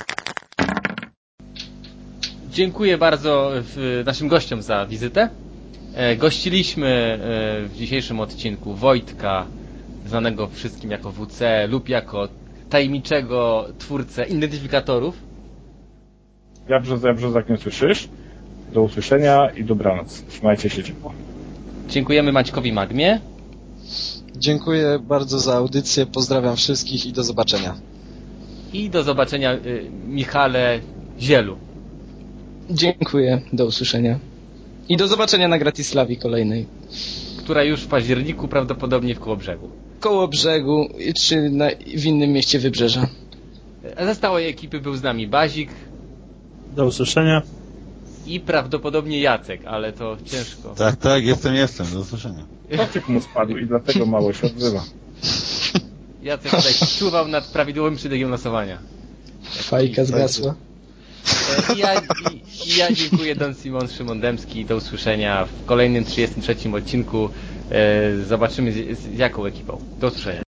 Dziękuję bardzo naszym gościom za wizytę. E, gościliśmy e, w dzisiejszym odcinku Wojtka, znanego wszystkim jako W C lub jako tajemniczego twórcę identyfikatorów. Jabrze, jabrze, jak nie słyszysz. Do usłyszenia i dobranoc. Trzymajcie się ciepło. Dziękujemy Maćkowi Magmie. Dziękuję bardzo za audycję, pozdrawiam wszystkich i do zobaczenia. I do zobaczenia y, Michale Zielu. Dziękuję, do usłyszenia. I do zobaczenia na Gratislavii kolejnej. Która już w październiku prawdopodobnie w Kołobrzegu. Koło brzegu, czy na, w innym mieście Wybrzeża. A ze stałej ekipy był z nami Bazik Do usłyszenia. i prawdopodobnie Jacek, ale to ciężko. Tak, tak, jestem, jestem, do usłyszenia. Toczyk mu spadł i dlatego mało się odzywa. Jacek tutaj czuwał nad prawidłowym przebiegiem losowania. Fajka zgasła. E, I ja, i, i ja dziękuję, Don Simon, Szymon Dębski. Do usłyszenia w kolejnym trzydziestym trzecim odcinku. E, zobaczymy z, z jaką ekipą. Do usłyszenia.